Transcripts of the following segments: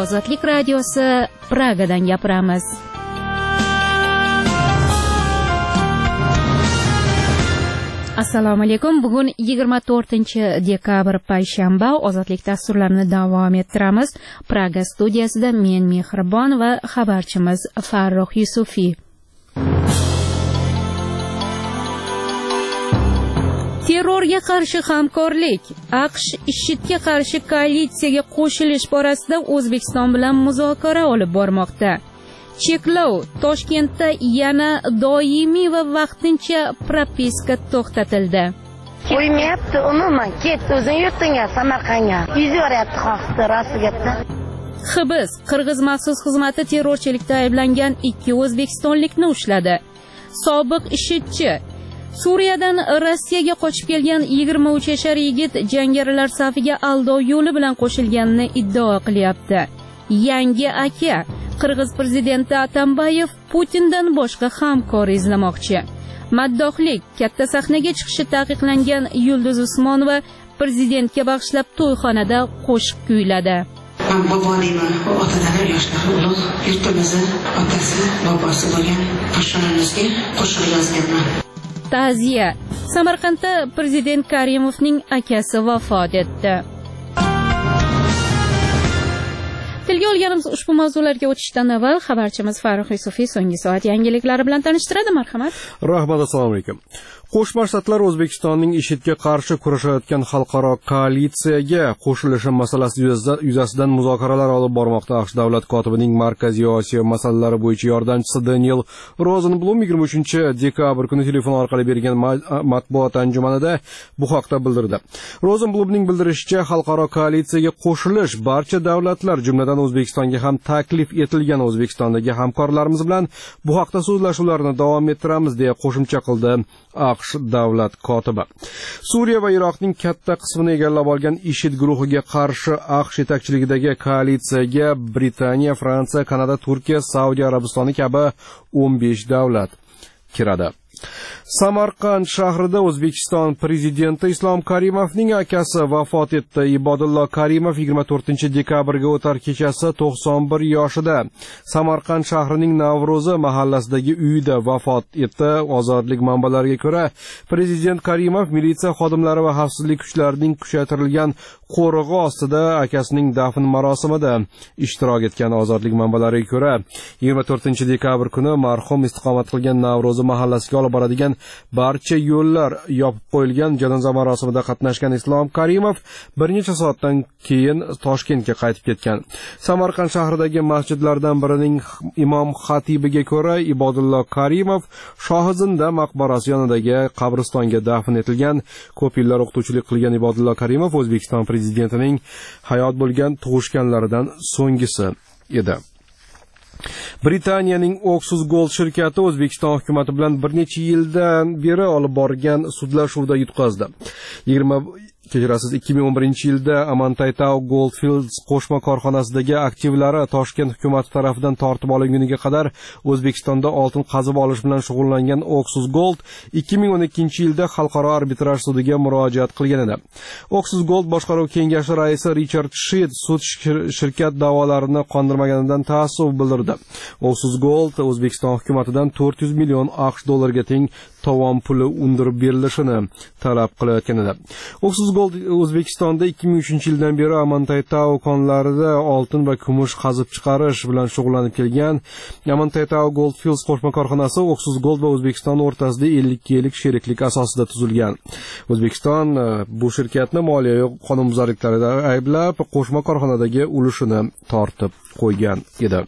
Ozodlik radiosi Pragadan gapiramiz. Assalomu alaykum. Bugun 24-dekabr payshanba. Ozodlik dasturlarini davom ettiramiz. Praga studiyasida men Mehribon va xabarchimiz Farruh Yusufiy. Terrorga qarshi hamkorlik. AQSh IShIDga qarshi koalitsiyaga qo'shilish borasida O'zbekiston bilan muzokara olib bormoqda. Cheklov Toshkentda yana doimiy va vaqtincha propiska to'xtatildi. Qo'ymayapti, umuman ketdi, o'zing yurtingga, Samarqandga. Yuz yoryapti xalqni rosti gapda. Hibs Qirg'iz maxsus xizmati terrorchilikda ayblangan 2 o'zbekistonlikni ushladi. Sobiq IShIDchi Suriyadan Rossiyaga qochib kelgan 23 yashar yigit jangarilar safiga aldov yo'li bilan qo'shilganini iddao qilyapti. Yangi aka Qirg'iz prezidenti Atambayev Putindan boshqa hamkor izlamoqchi. Maddohlik katta sahnaga chiqishi taqiqlangan Yulduz Usmonova prezidentga bag'ishlab to'yxonada qo'shiq kuyladi. Men bobolarning otalari yoshlar ulug' yurtimizni otasi, bobosi bo'lgan qo'shnilarimizga qo'shiq yozganman. Ta'ziya. Samarqandda prezident Karimovning akasi vafot etdi. Tilga olganimiz ushbu mavzularga o'tishdan avval xabarchimiz Farruh Yusufiy so'nggi soat yangiliklari bilan tanishtiradi. Marhamat. Rahmat, assalomu alaykum. Qo'shma Shtatlar O'zbekistonning IShIDga qarshi kurashayotgan xalqaro koalitsiyaga qo'shilishi masalasi yuzasidan muzokaralar olib bormoqda. AQSh davlat kotibining Markaziy Osiyo masalalari bo'yicha yordamchisi Daniel Rosenblum 23-dekabr kuni telefon orqali bergan matbuot anjumanida bu haqda bildirdi. Rosenblumning bildirishicha, xalqaro koalitsiyaga qo'shilish barcha davlatlar, jumladan O'zbekistonga ham taklif etilgan. O'zbekistondagi hamkorlarimiz bilan bu haqda so'zlashuvlarni davom ettiramiz deya qo'shimcha qildi AQSh davlat kotibi. Suriya va Iroqning katta qismini egallab olgan IShID guruhiga qarshi AQSh yetakchiligidagi koalitsiyaga Britaniya, Fransiya, Kanada, Turkiya, Saudiya Arabistoni kabi 15 davlat kiradi. Samarqand shahrida O'zbekiston prezidenti Islom Karimovning akasi vafot etdi. Ibodullo Karimov 24-dekabrga o'tar kechasi 91 yoshida Samarqand shahrining Navro'zi mahallasidagi uyida vafot etdi. Ozodlik manbalariga ko'ra, prezident Karimov militsiya xodimlari va xavfsizlik kuchlarining kuchaytirilgan qo'rig'i ostida akasining dafn marosimida ishtirok etgan. Ozodlik manbalariga ko'ra, 24-dekabr kuni marhum istiqomat qilgan Navro'zi mahallasiga olib boradigan barcha yo'llar yopib qo'yilgan. Janoza marosimida qatnashgan Islom Karimov bir necha soatdan keyin Toshkentga qaytib ketgan. Samarqand shahridagi masjidlardan birining imom xatibiga ko'ra, Ibodullo Karimov Shohizinda maqbarasi yonidagi qabristonga dafn etilgan. Ko'p yillar o'qituvchilik qilgan Ibodullo Karimov O'zbekiston prezidentining hayot bo'lgan tug'ishganlaridan so'nggisi edi. Britaniyaning Oxus Gold shirkati O'zbekiston hukumati bilan bir necha yildan beri olib borgan sudlashuvda yutqazdi. 2011-yilda Amantaytau Goldfields qo'shma korxonasidagi aktivlari Toshkent hukumati tomonidan tortib olinguniga qadar O'zbekistonda oltin qazib olish bilan shug'ullangan Oxus Gold 2012-yilda xalqaro arbitraj sudiga murojaat qilgan edi. Oxus Gold boshqaruv kengashi raisi Richard Shedd sud shirkat da'volarini qondirmaganidan taassuf bildirdi. Oxus Gold O'zbekiston hukumatidan 400 million AQSh dollariga teng tovon puli undirib berilishini talab qilayotgan edi. Oxus Gold O'zbekistonda 2003-yildan beri Amantaytau konlarida oltin va kumush qazib chiqarish bilan shug'ullanib kelgan. Amantaytau Goldfields qo'shma korxonasi Oxus Gold va O'zbekiston o'rtasida 52 yillik sheriklik asosida tuzilgan. O'zbekiston bu shirkatni moliyaviy qonunbuzarliklarida ayblab, qo'shma korxonadagi ulushini tortib qo'ygan edi.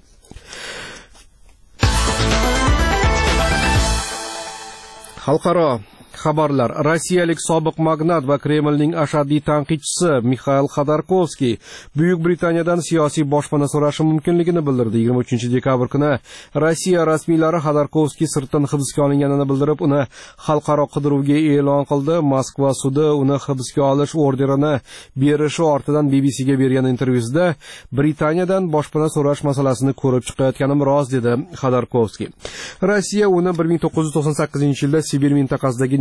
Xalqaro xabarlar. Rossiyalik sobiq magnat va Kremlning ashaddiy tanqidchisi Mixail Xodorkovskiy Buyuk Britaniyadan siyosiy boshpana so'rashi mumkinligini bildirdi. 23-dekabr kuni Rossiya rasmiylari Xodorkovskiy sirtdan hibsga olinganini bildirib, uni xalqaro qidiruvga e'lon qildi. Moskva sudi uni hibsga olish orderini berishi ortidan BBCga bergan intervyusida Britaniyadan boshpana so'rash masalasini ko'rib chiqayotganim rost dedi Xodorkovskiy. Rossiya uni 1998-yilda Sibir mintaqasidagi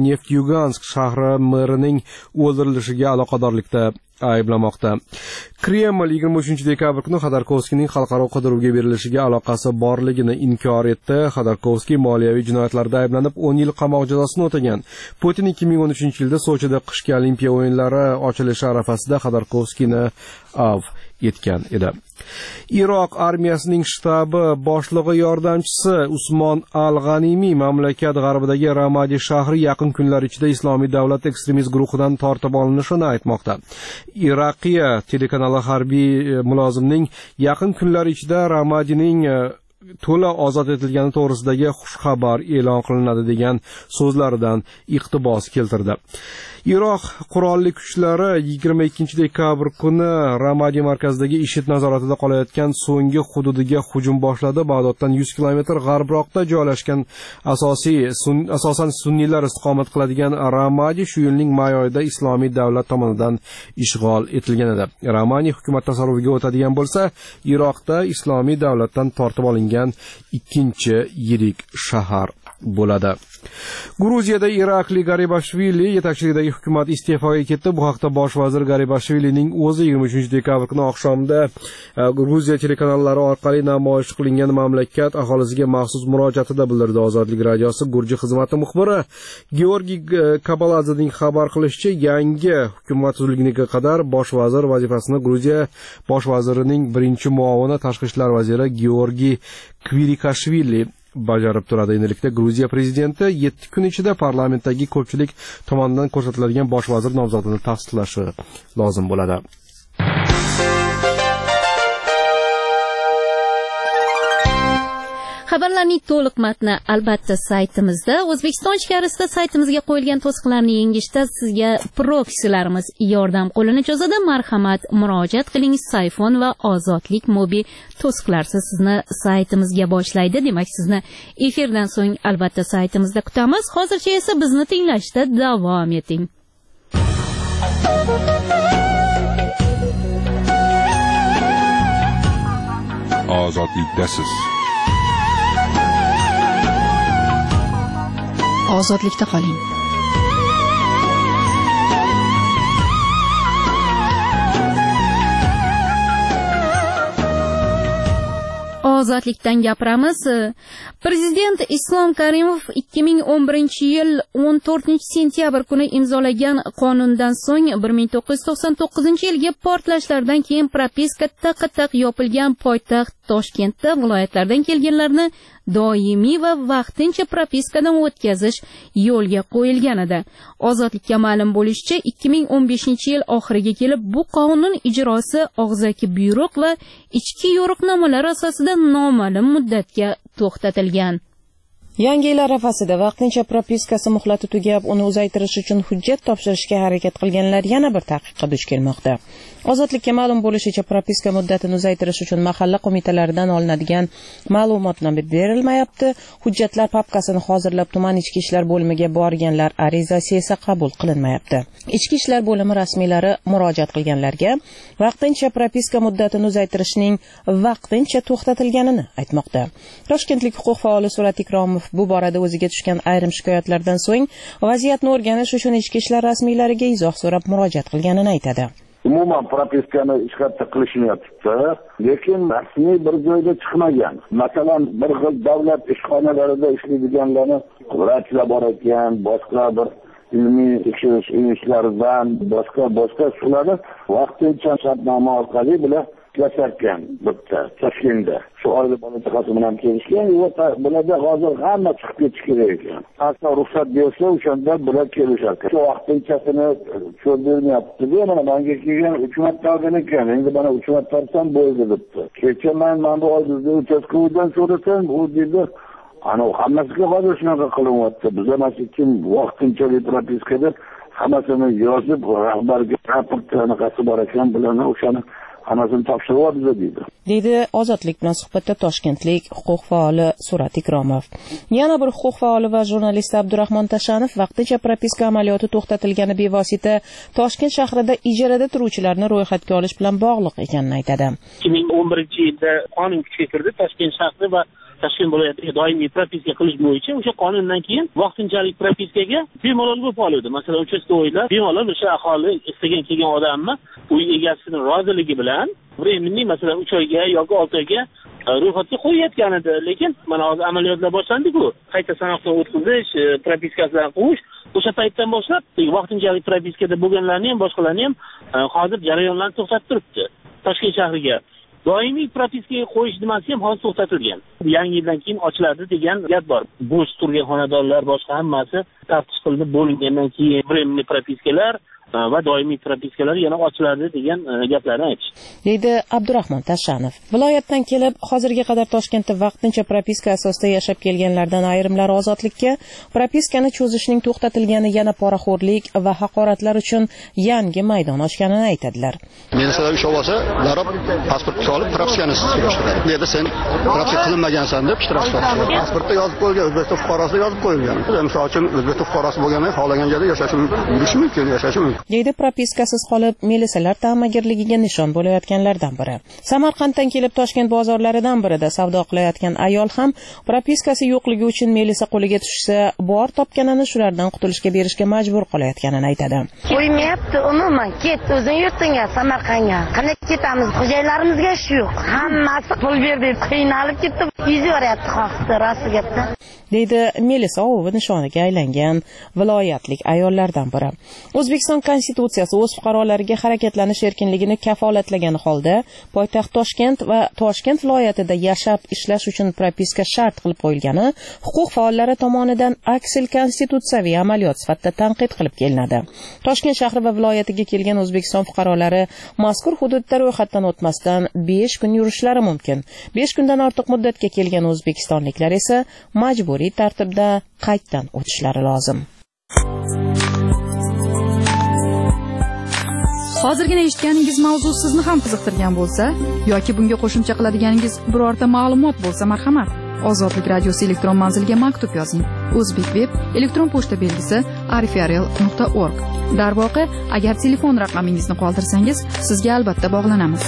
Neftyugansk shahri merining o'ldirilishiga aloqadorlikda ayblamoqda. Kreml 23 dekabr kuni Xodorkovskiyning xalqaro qidiruvga berilishiga aloqasi borligini inkor etdi. Xodorkovskiy moliyaviy jinoyatlarda ayblanib 10 yil qamoq jazosini o'tagan. Putin 2013-yilda Sochida qishki Olimpiya o'yinlari ochilishi arafasida Xodorkovskiyni avf etgan edi. Iroq armiyasining shtabi boshlig'i yordamchisi Usmon al-G'animiy mamlakat g'arbidagi Ramadi shahri yaqin kunlar ichida Islomiy davlat ekstremist guruhidan tortib olinishini aytmoqda. Iraqiya telekanali harbiy mulozimning yaqin kunlar ichida Ramadining to'la ozod etilgani to'g'risidagi xushxabar e'lon qilinadi degan so'zlaridan iqtibos keltirdi. Iroq qurolli kuchlari 22 dekabr kuni Ramadi markazidagi IShID nazoratida qolayotgan so'nggi hududiga hujum boshladi. Bag'doddan 100 kilometr g'arbroqda joylashgan asosan sunniylar istiqomat qiladigan Ramadi shu yilning may oyida Islomiy davlat tomonidan ishg'ol etilgan edi. Ramadi hukumat tasarrufiga o'tadigan bo'lsa, Iroqda Islomiy davlatdan tortib olingan ikkinchi yirik shahar bo'ladi. Gruziyada Irakli Garibashvili yetakchiligidagi hukumat iste'foga ketdi. Bu haqda bosh vazir Garibashvilining o'zi 23 dekabr kuni oqshomda Gruziya telekanallari orqali namoyish qilingan mamlakat aholisiga maxsus murojaatida bildirdi. Ozodlik radiosi Gurji xizmati muxbiri Georgiy Kabaladzening xabar qilishicha, yangi hukumat tuzilguniga qadar bosh vazir vazifasini Gruziya bosh vazirining birinchi muovini tashqi ishlar vaziri Georgiy Kvirikashvili bajarib turadi. Endilikda Gruziya prezidenti 7 kun ichida parlamentdagi ko'pchilik tomonidan ko'rsatiladigan bosh vazir nomzodini tasdiqlashi lozim bo'ladi. Xabarlarning to'liq matni albatta saytimizda. O'zbekiston ichkarisida saytimizga qo'yilgan to'siqlarni yengishda sizga proksilarimiz yordam qo'lini cho'zadi. Marhamat, murojaat qiling. Sayfon va Ozodlik mobil to'siqlarsiz sizni saytimizga boshlaydi. Demak, sizni efirdan so'ng albatta saytimizda kutamiz. Hozircha esa bizni tinglashda davom eting. Ozodlikdasiz. Ozodlikda qoling. Ozodlikdan gapiramiz. Prezident Islom Karimov 2011-yil 14-sentyabr kuni imzolagan qonundan so'ng 1999-yilgi portlashlardan keyin propiska taqqa-taq yopilgan poytaxt Toshkentda viloyatlardan kelganlarni doimiy va vaqtincha propiskadan o'tkazish yo'lga qo'yilgan edi. Ozodlikka ma'lum bo'lishicha, 2015-yil oxiriga kelib bu qonun ijrosi og'zaki buyruq va ichki yo'riqnomalar asosida noma'lum muddatga to'xtatilgan. Yangi yil arafasida vaqtincha propiskasi muhlati tugab, uni uzaytirish uchun hujjat topshirishga harakat qilganlar yana bir taqiqqa duch kelmoqda. Ozodlikka ma'lum bo'lishicha, propiska muddatini uzaytirish uchun mahalla qo'mitalaridan olinadigan ma'lumotnoma berilmayapti. Hujjatlar papkasini hozirlab tuman ichki ishlar bo'limiga borganlar arizasi esa qabul qilinmayapti. Ichki ishlar bo'limi rasmiylari murojaat qilganlarga vaqtincha propiska muddatini uzaytirishning vaqtincha to'xtatilganini aytmoqda. Toshkentlik huquq faoli Surat Ikromov bu borada o'ziga tushgan ayrim shikoyatlardan so'ng vaziyatni o'rganish uchun ichki ishlar rasmiylariga izoh so'rab murojaat qilganini aytadi. Umuman propiskani ishlatib qilishyapti, lekin rasmiy bir joyda chiqmagan. Masalan, bir xil davlat ishxonalarida ishlaydiganlarni vrachlar bor ekan, boshqa bir ilmiy tekshirish ishlaridan boshqa shularni vaqtincha shartnoma orqali bilan ishlasharkan bitta Toshkentda. Shu orada bola chaqasi bilan kelishgan, bularda hozir hamma chiqib ketish kerak ekan. Aslo ruxsat bersa, o'shanda bular kelishadi. Shu vaqtinchasini cho'zdirmayapti. Mana menga kelgan 3 marta olgan ekan. Endi mana 3 marta olsam bo'ldi debdi. Kecha men bu oldida uchastkovidan so'rasam, u dedi, ana hammasiga hozir shunaqa qilyapti. Biz emas kim vaqtinchalik propiskada hammasini yozib rahbarga raportlarni qasib bor ekan, bularni o'shani hammasini topshiryapmiz deydi Ozodlik bilan suhbatda toshkentlik huquq faoli Surat Ikromov. Yana bir huquq faoli va jurnalist Abdurahmon Tashanov vaqtincha propiska amaliyoti to'xtatilgani bevosita Toshkent shahrida ijarada turuvchilarni ro'yxatga olish bilan bog'liq ekanini aytadi. 2011-yilda qonun kuchga kirdi. Toshkent shahri va Toshkent viloyatiga doimiy propiska qilish bo'yicha o'sha qonundan keyin vaqtinchalik propiskaga bemalol bo'lib qoladi. Masalan, uchastkovoylar bemalol o'sha aholi istagan kelgan odamni uy egasining roziligi bilan временный, masalan 3 oyga yoki 6 oyga ro'yxatga qo'yayotgan edi. Lekin mana hozir amaliyotlar boshlandi-ku. Qayta sanoqdan o'tkazish, propiskasidan qo'yish o'sha paytdan boshlab vaqtinchalik propiskada bo'lganlarni ham boshqalarni ham hozir jarayonlarni to'xtatib turibdi. Toshkent shahriga doimiy propiskaga qo'yish nimasi ham hozir to'xtatilgan. Yangi yildan keyin ochiladi degan gap bor. Bo'sh turgan xonadonlar boshqa hammasi taftish qilinib bo'lingandan keyin временный propiskalar va doimiy propiskalar yana ochiladi degan gaplarni aytishdi. Deydi Abdurahmon Tashanov. Viloyatdan kelib, hozirga qadar Toshkentda vaqtincha propiska asosida yashab kelganlardan ayrimlari ozodlikka, propiskani cho'zishning to'xtatilgani yana poraxo'rlik va haqoratlar uchun yangi maydon ochganini aytadilar. Menisalar ish olsa, darab pasportni olib propiskani surishtiradi. Bu yerda sen propiska qilinmagansan deb ishtirok qiladi. Pasportda yozib qo'yilgan, O'zbekiston fuqarosi yozib qo'yilgan. Misol uchun O'zbekiston fuqarosi bo'lganlar xohlagan joyda yashashi mumkin, yashashi mumkin. Deydi propiskasiz qolib, milisalar ta'magirligiga nishon bo'layotganlardan biri. Samarqanddan kelib Toshkent bozorlaridan birida savdo qilayotgan ayol ham propiskasi yo'qligi uchun milisa qo'liga tushsa, bor topganini shulardan qutulishga berishga majbur qolayotganini aytadi. Qo'ymayapti, umuman ket o'zing yurtingga, Samarqandga. Qanday ketamiz? Xo'jayinlarimizga shu yo'q. Hammasi pul berib qiynalib ketdi. Yuzaryapti xalqda rost gapda. Deydi milisa ovovi nishoniga aylangan viloyatlik ayollardan biri. O'zbekiston Konstitutsiyasi o'z fuqarolariga harakatlanish erkinligini kafolatlagan holda poytaxt Toshkent va Toshkent viloyatida yashab ishlash uchun propiska shart qilib qo'yilgani huquq faollari tomonidan aksil konstitutsiyaviy amaliyot sifatida tanqid qilib kelinadi. Toshkent shahri va viloyatiga kelgan O'zbekiston fuqarolari mazkur hududda ro'yxatdan o'tmasdan 5 kun yurishlari mumkin. 5 kundan ortiq muddatga kelgan o'zbekistonliklar esa majburiy tartibda qayddan o'tishlari lozim. Hozirgina eshitganingiz mavzu sizni ham qiziqtirgan bo'lsa yoki bunga qo'shimcha qiladiganingiz birorta ma'lumot bo'lsa, marhamat, Ozodlik radiosi elektron manziliga maktub yozing. O'zbekveb elektron pochta belgisi arifrl.org. Darvoqe, agar telefon raqamingizni qoldirsangiz, sizga albatta bog'lanamiz.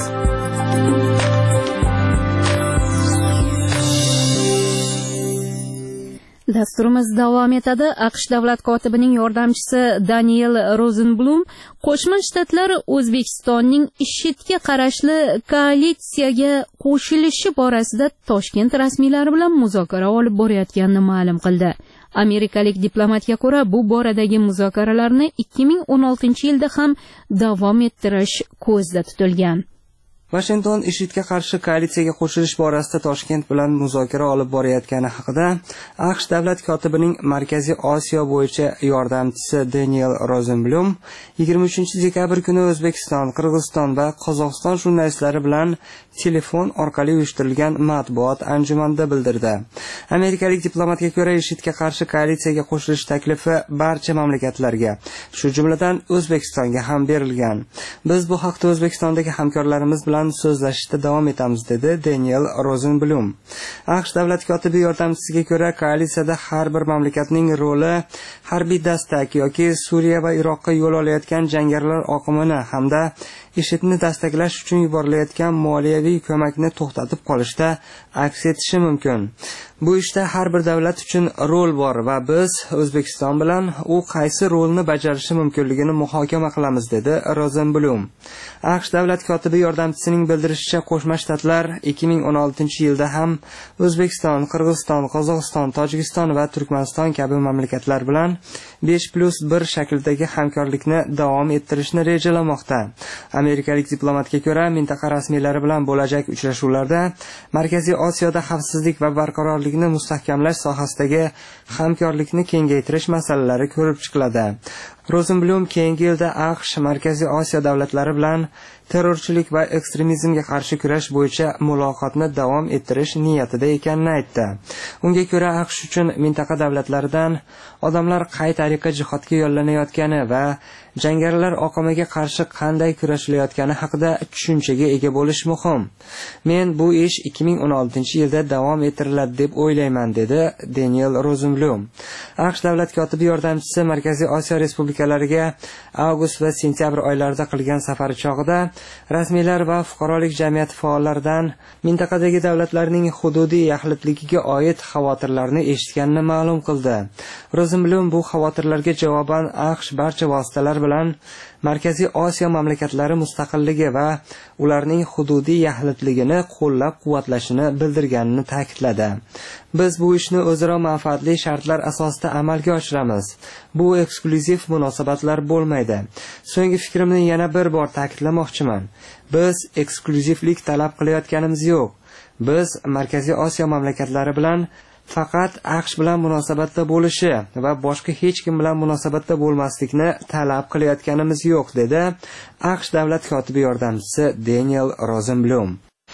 Dasturimiz davom etadi. AQSh davlat kotibining yordamchisi Daniel Rosenblum Qo'shma Shtatlar O'zbekistonning IShIDga qarashli koalitsiyaga qo'shilishi borasida Toshkent rasmiylari bilan muzokara olib borayotganini ma'lum qildi. Amerikalik diplomatga ko'ra, bu boradagi muzokaralarni 2016-yilda ham davom ettirish ko'zda tutilgan. Washington IShIDga qarshi koalitsiyaga qo'shilish borasida Toshkent bilan muzokara olib borayotgani haqida AQSh davlat kotibining Markaziy Osiyo bo'yicha yordamchisi Daniel Rosenblum 23-dekabr kuni O'zbekiston, Qirg'iziston va Qozog'iston jurnalistlari bilan telefon orqali uyushtirilgan matbuot anjumanida bildirdi. Amerikalik diplomatga ko'ra, IShIDga qarshi koalitsiyaga qo'shilish taklifi barcha mamlakatlarga, shu jumladan O'zbekistonga ham berilgan. Biz bu haqda O'zbekistondagi hamkorlarimiz bilan so'zlashishda davom etamiz, dedi Daniel Rosenblum. AQSh davlat kotibi yordamchisiga ko'ra, koalitsiyada har bir mamlakatning roli harbiy dastak yoki Suriya va Iroqqa yo'l olayotgan jangarilar oqimini hamda IShIDni dastaklash uchun yuborilayotgan moliyaviy ko'makni to'xtatib qolishda aks etishi mumkin. Bu ishda har bir davlat uchun rol bor va biz O'zbekiston bilan u qaysi rolni bajarishi mumkinligini muhokama qilamiz, dedi Rosenblum. AQSh davlat kotibi yordamchisining bildirishicha, Qo'shma Shtatlar 2016-yilda ham O'zbekiston, Qirg'iziston, Qozog'iston, Tojikiston va Turkmaniston kabi mamlakatlar bilan 5+1 shaklidagi hamkorlikni davom ettirishni rejalamoqda. Amerikalik diplomatga ko'ra, mintaqa rasmiylari bilan bo'lajak uchrashuvlarda Markaziy Osiyoda xavfsizlik va barqarorlikni mustahkamlash sohasidagi hamkorlikni kengaytirish masalalari ko'rib chiqiladi. Rosenblum keyingi yilda AQSh Markaziy Osiyo davlatlari bilan terrorchilik va ekstremizmga qarshi kurash bo'yicha muloqotni davom ettirish niyatida ekanini aytdi. Unga ko'ra, AQSh uchun mintaqa davlatlaridan odamlar qay tariqa jihodga yo'llanayotgani va jangarilar oqimiga qarshi qanday kurashilayotgani haqida tushunchaga ega bo'lish muhim. Men bu ish 2016-yilda davom ettiriladi deb o'ylayman, dedi Daniel Rosenblum. AQSh davlat kotibi yordamchisi Markaziy Osiyo respublikalariga avgust va sentyabr oylarida qilgan safari chog'ida rasmiylar va fuqarolik jamiyati faollaridan mintaqadagi davlatlarning hududiy yaxlitligiga oid xavotirlarni eshitganini ma'lum qildi. Rosenblum bu xavotirlarga javoban AQSh barcha vositalar bilan Markaziy Osiyo mamlakatlari mustaqilligi va ularning hududiy yaxlitligini qo'llab-quvvatlashini bildirganini ta'kidladi. Biz bu ishni o'zaro manfaatli shartlar asosida amalga oshiramiz. Bu eksklyuziv munosabatlar bo'lmaydi. So'nggi fikrimni yana bir bor ta'kidlamoqchiman. Biz eksklyuzivlik talab qilayotganimiz yo'q. Biz Markaziy Osiyo mamlakatlari bilan faqat AQSh bilan munosabatda bo'lishi va boshqa hech kim bilan munosabatda bo'lmaslikni talab qilayotganimiz yo'q, dedi AQSh davlat kotibi yordamchisi Daniel Rosenblum.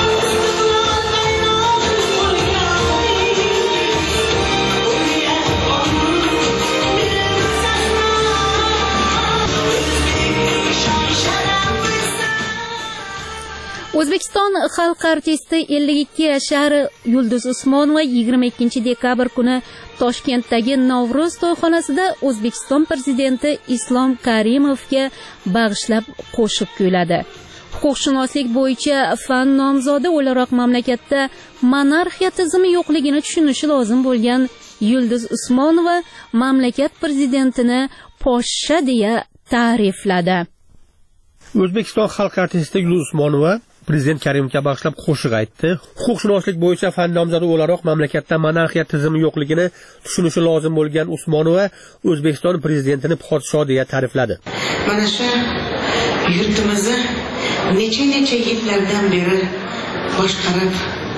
O'zbekiston xalq artisti 52 yashar Yulduz Usmonova 22 dekabr kuni Toshkentdagi Navro'z to'yxonasida O'zbekiston prezidenti Islom Karimovga bag'ishlab qo'shiq kuyladi. Huquqshunoslik bo'yicha fan nomzodi o'laroq mamlakatda monarxiya tizimi yo'qligini tushunishi lozim bo'lgan Yulduz Usmonova mamlakat prezidentini poshsha deya ta'rifladi. O'zbekiston xalq artisti Yulduz Usmonova Prezident Karimovga bag'ishlab qo'shiq aytdi. Huquqshunoslik bo'yicha fan nomzodi o'laroq mamlakatda monarxiya tizimi yo'qligini tushunishi lozim bo'lgan Usmonova O'zbekiston prezidentini podsho deya ta'rifladi. Mana shu yurtimizni necha yillardan beri boshqarib,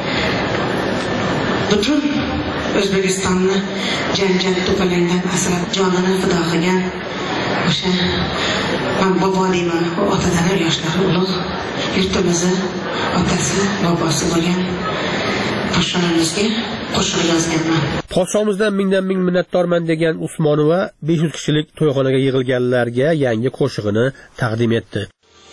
butun O'zbekistonni janjal to'polondan asrab jonini fido qilgan o'sha men bobo deyman, otadan yoshlar ulug' yurtimizni otasi, bobosi bo'lgan podshohimizga qo'shiq yozganman. Podshomizdan mingdan ming minnatdorman degan Usmonova 500 kishilik to'yxonaga yig'ilganlarga yangi qo'shig'ini taqdim etdi.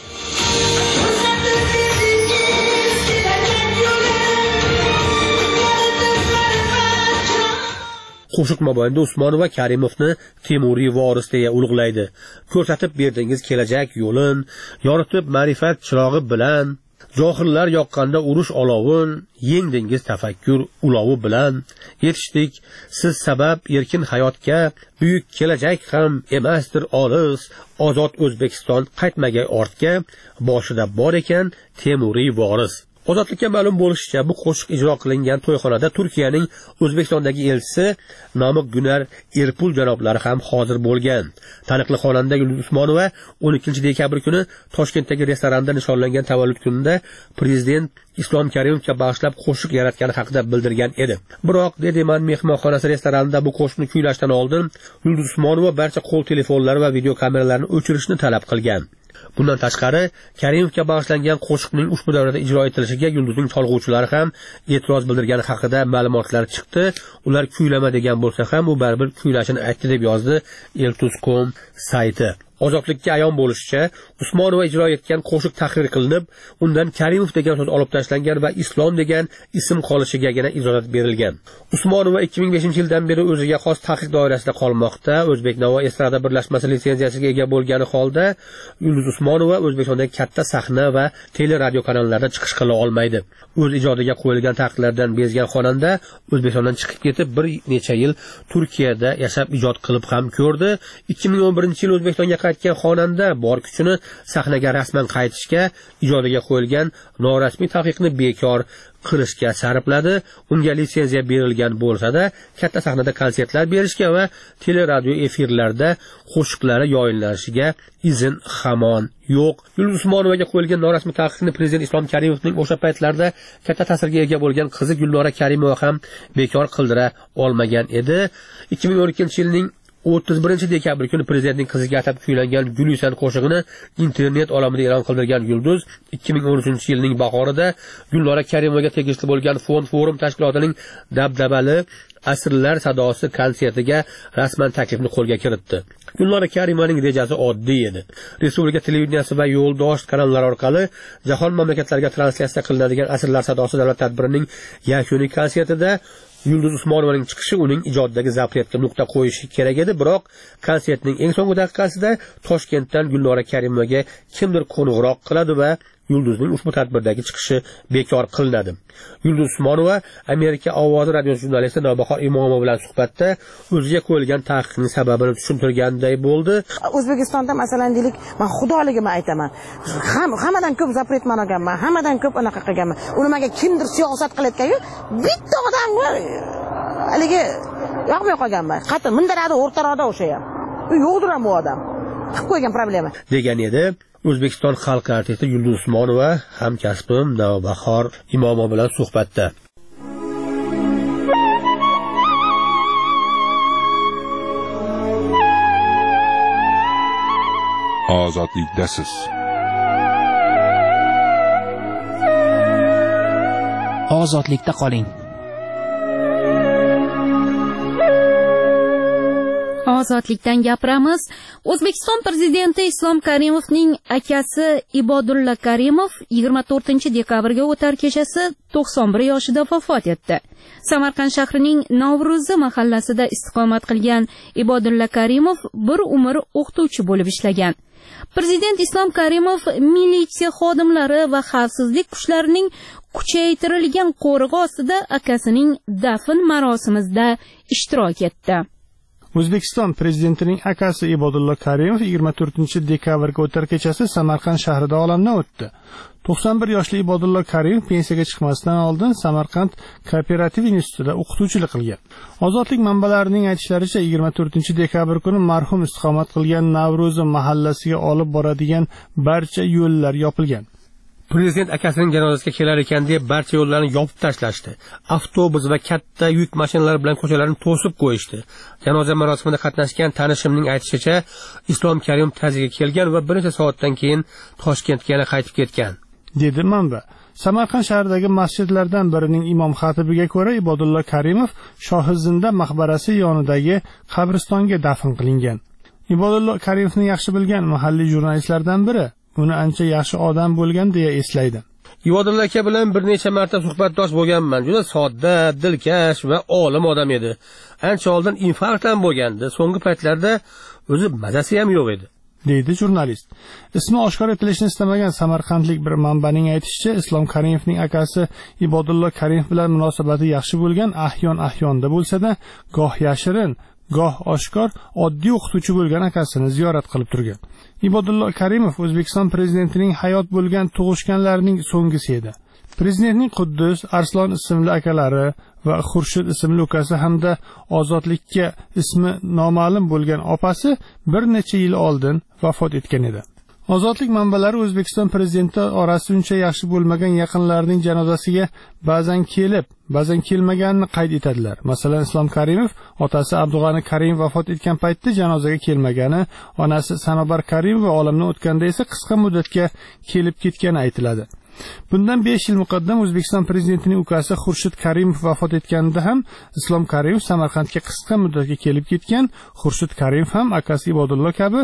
Qo'shiq mobaynida Usmonova Karimovni Temuriy voris deya ulug'laydi. Ko'rsatib berdingiz kelajak yo'lin, yoritib ma'rifat chirog'i bilan, johillar yoqqanda urush olovin, yengdingiz tafakkur ulovi bilan, yetishdik siz sabab erkin hayotga, buyuk kelajak ham emasdir olis, ozod O'zbekiston qaytmagay ortga, boshida bor ekan Temuriy voris. Ozodlikka ma'lum bo'lishicha, bu qo'shiq ijro qilingan to'yxonada Turkiyaning O'zbekistondagi elchisi Namik Gunar Erpul janoblari ham hozir bo'lgan. Taniqli xonanda Yulduz Usmonova 12 dekabr kuni Toshkentdagi restoranda nishonlangan tavallud kunida prezident Islom Karimovga bag'ishlab qo'shiq yaratgani haqida bildirgan edi. Biroq Dediman mehmonxonasi restoranida bu qo'shiqni kuylashdan oldin Yulduz Usmonova barcha qo'l telefonlari va video kameralarini o'chirishni talab qilgan. Bundan tashqari, Karimovga bag'ishlangan qo'shiqning ushbu davrada ijro etilishiga Yulduzning cholg'uvchilari ham e'tiroz bildirgani haqida ma'lumotlar chiqdi. Ular kuylama degan bo'lsa ham, u baribir kuylashini aytdi deb yozdi Eltuz.com sayti. Ozodlikka ayon bo'lishicha, Usmonova ijro etgan qo'shiq tahrir qilinib, undan Karimov degan so'z olib tashlangan va Islom degan ism qolishigagina izohat berilgan. Usmonova 2005-yildan beri o'ziga xos taqiq doirasida qolmoqda. O'zbeknavo estrada birlashmasi litsenziyasiga ega bo'lgani holda, Yulduz Usmonova O'zbekistondagi katta sahna va teleradio kanallarda chiqish qila olmaydi. O'z ijodiga qo'yilgan taqiqlardan bezgan xonanda O'zbekistondan chiqib ketib, bir necha yil Turkiyada yashab ijod qilib ham ko'rdi. 2011-yil O'zbekistonga qaytgan xonanda bor kuchini sahnaga rasman qaytishga, ijodiga qo'yilgan norasmiy taqiqni bekor qilishga sarfladi. Unga litsenziya berilgan bo'lsa-da, katta sahnada konsertlar berishga va teleradio efirlarda qo'shiqlari yoyinlanishiga izn hamon yo'q. Yulduz Usmonovaga qo'yilgan norasmiy taqiqni prezident Islom Karimovning o'sha paytlarda katta ta'sirga ega bo'lgan qizi Gulnora Karimova ham bekor qildira olmagan edi. 2012-yilning 31 dekabr kuni prezidentning qiziga atab kuylangan Gulisan qo'shig'ini internet olamida e'lon qildirgan Yulduz 2013-yilning bahorida Gulnora Karimovaga tegishli bo'lgan Fond Forum tashkilotining dabdabali Asrlar sadosi konsertiga rasman taklifni qo'lga kiritdi. Gulnora Karimovaning rejasi oddiy edi. Respublika televideniyasi va yo'ldosh kanallar orqali jahon mamlakatlariga translyatsiya qilinadigan Asrlar sadosi davlat tadbirining yakuniy konsertida Yulduz Usmonovaning chiqishi uning ijodidagi zapriyatga nuqta qo'yishi kerak edi, biroq konsertning eng so'nggi daqiqasida Toshkentdan Gulnora Karimovaga kimdir qo'ng'iroq qiladi va Yulduzning ushbu tadbirdagi chiqishi bekor qilinadi. Yulduz Usmonova Amerika ovozi radio jurnalisti Navbahor Imomova bilan suhbatda o'ziga qo'yilgan taqiqning sababini tushuntirganday bo'ldi. O'zbekistonda masalan deylik, men xudoligimni aytaman. Hammadan ko'p zapret managanman, hammadan ko'p anaqa qilganman. Nimaga kimdir siyosat qilayotgan-ku, bitta odam haligi yo'qmay qolganman. Qattiq mindarada o'rtaroqda o'sha ham. U yo'qdir ham bu odam. Qilib qo'ygan problema. Degan edi. O'zbekiston xalq artisti Yulduz Usmonova hamkasbim Navbahor Imomova bilan suhbatda. Ozodlikdasiz. Ozodlikda qoling. Ozodlikdan gapiramiz. O'zbekiston prezidenti Islom Karimovning akasi Ibodulla Karimov 24 dekabrga o'tar kechasi 91 yoshida vafot etdi. Samarqand shahrining Navro'zi mahallasida istiqomat qilgan Ibodulla Karimov bir umr o'qituvchi bo'lib ishlagan. Prezident Islom Karimov militsiya xodimlari va xavfsizlik kuchlarining kuchaytirilgan qo'rg'i ostida akasining dafn marosimida ishtirok etdi. O'zbekiston prezidentining akasi Ibodulla Karimov 24 dekabrga o'tar kechasi Samarqand shahrida olamdan o'tdi. 91 yoshli Ibodulla Karimov pensiyaga chiqmasidan oldin Samarqand kooperativ institutida o'qituvchilik qilgan. Ozodlik manbalarining aytishlaricha 24 dekabr kuni marhum istiqomat qilgan Navro'zi mahallasiga olib boradigan barcha yo'llar yopilgan. Prezident akasining janozasiga kelar ekan deb barcha yo'llarni yopib tashlashdi. Avtobus va katta yuk mashinalari bilan ko'chalarni to'sib qo'yishdi. Janoza marosimida qatnashgan tanishimning aytishicha, Islom Karimov ta'ziyaga kelgan va bir necha soatdan keyin Toshkentga yana qaytib ketgan, dedi manba. Samarqand shahridagi masjidlardan birining imom xatibiga ko'ra Ibodulla Karimov Shohizinda maqbarasi yonidagi qabristonga dafn qilingan. Ibodulla Karimovni yaxshi bilgan mahalliy jurnalistlardan biri uni ancha yaxshi odam bo'lgan deya eslaydi. Ibodulla aka bilan bir necha marta suhbatdosh bo'lganman. Juda sodda, dilkash va olim odam edi. Ancha oldin infarktdan bo'lgandi. So'nggi paytlarda o'zi mazasi ham yo'q edi, deydi jurnalist. Ismi oshkor etilishini istamagan samarqandlik bir manbaning aytishicha, Islom Karimovning akasi Ibodulla Karimov bilan munosabati yaxshi bo'lgan, ahyonda bo'lsa-da, goh yashirin, goh oshkor oddiy o'qituvchi bo'lgan akasini ziyorat qilib turgan. Ibodulla Karimov O'zbekiston prezidentining hayot bo'lgan tug'ishganlarining so'nggisi edi. Prezidentning Quddus, Arslon ismli akalari va Xurshid ismli ukasi hamda Ozodlikka ismi noma'lum bo'lgan opasi bir necha yil oldin vafot etgan edi. Ozodlik manbalari O'zbekiston prezidenti orasi uncha yaxshi bo'lmagan yaqinlarining janozasiga ba'zan kelib, ba'zan kelmaganini qayd etadilar. Masalan, Islom Karimov otasi Abdug'ani Karimov vafot etgan paytda janozaga kelmagani, onasi Sanobar Karimova olamdan o'tganda esa qisqa muddatga kelib ketgani aytiladi. Bundan 5 yil muqaddam O'zbekiston prezidentining ukasi Xurshid Karimov vafot etganida ham Islom Karimov Samarqandga qisqa muddatga kelib ketgan. Xurshid Karimov ham akasi Ibodulla kabi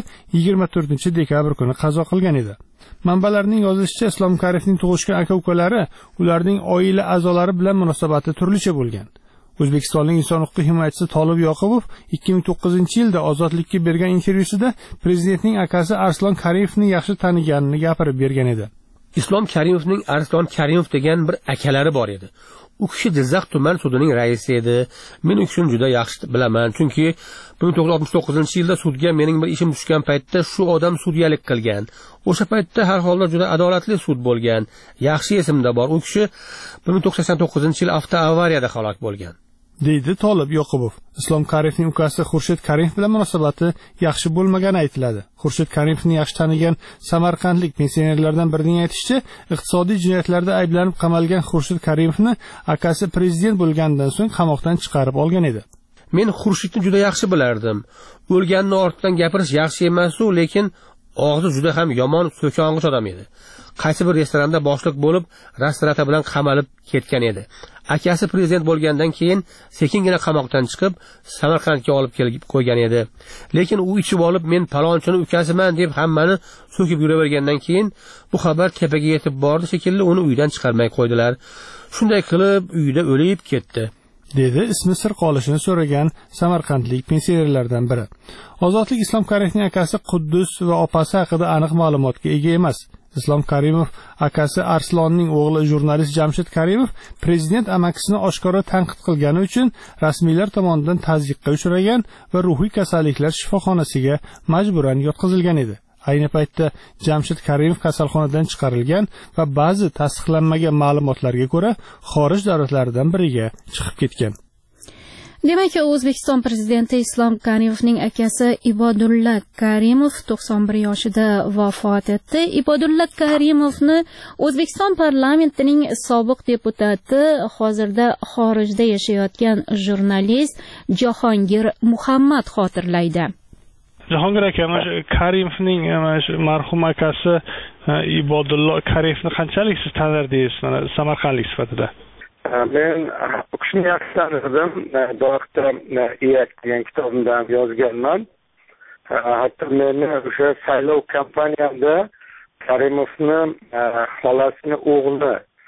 24 dekabr kuni qazo qilgan edi. Manbalarning yozishicha, Islom Karimovning tug'ishgan aka-ukalari ularning oila a'zolari bilan munosabati turlicha bo'lgan. O'zbekistonning inson huquqi himoyachisi Tolib Yoqubov 2009-yilda Ozodlikka bergan intervyusida prezidentning akasi Arslon Karimovni yaxshi taniganini gapirib bergan edi. Islom Karimovning Arslon Karimov degan bir akalari bor edi. U kishi Jizzax tuman sudining raisi edi. Men u kishini juda yaxshi bilaman, chunki 1969-yilda sudga mening bir ishim tushgan paytda shu odam sudyalik qilgan. O'sha paytda har holda juda adolatli sud bo'lgan. Yaxshi esimda bor. U kishi 1989-yil avtoavariyada halok bo'lgan, deydi Tolib Yoqubov. Islom Karimovning ukasi Xurshid Karimov bilan munosabati yaxshi bo'lmagani aytiladi. Xurshid Karimovni yaxshi tanigan samarqandlik pensionerlardan birining aytishicha, iqtisodiy jinoyatlarda ayblanib qamalgan Xurshid Karimovni akasi prezident bo'lgandan so'ng qamoqdan chiqarib olgan edi. Men Xurshidni juda yaxshi bilardim. O'lganini ortidan gapirish yaxshi emas-u, lekin og'zi juda ham yomon so'kong'ich odam edi. Qaysi bir restoranda boshliq bo'lib, rastrata bilan qamalib ketgan edi. Akasi prezident bo'lgandan keyin sekingina qamoqdan chiqib, Samarqandga olib kelib qo'ygan edi. Lekin u ichib olib, men palonchini ukasiman deb hammani so'kib yuravergandan keyin bu xabar tepaga yetib bordi shekilli, uni uydan chiqarmay qo'ydilar. Shunday qilib uyda o'lib ketdi, dedi ismi sir qolishini so'ragan samarqandlik pensionerlardan biri. Ozodlik Islom Karimovning akasi Quddus va opasi haqida aniq ma'lumotga ega emas. Islom Karimov akasi Arslonning o'g'li jurnalist Jamshid Karimov prezident amakisini oshkora tanqid qilgani uchun rasmiylar tomonidan tazyiqqa uchragan va ruhiy kasalliklar shifoxonasiga majburan yotqizilgan edi. Ayni paytda Jamshid Karimov kasalxonadan chiqarilgan va ba'zi tasdiqlanmagan ma'lumotlarga ko'ra xorij davlatlaridan biriga chiqib ketgan. Demak, O'zbekiston prezidenti Islom Karimovning akasi Ibodulla Karimov 91 yoshida vafot etdi. Ibodulla Karimovni O'zbekiston parlamentining sobiq deputati, hozirda xorijda yashayotgan jurnalist Jahongir Muhammad xotirlaydi. Jahongir aka, Karimovning marhum akasi Ibodulla Karimovni qanchalik siz tanardingiz samarqandlik sifatida? Men u kishini yaxshi tanirdim. Doktor Iyat degan kitobimda yozganman. Hatto meni o'sha saylov kampaniyamda Karimovni xolasini o'g'li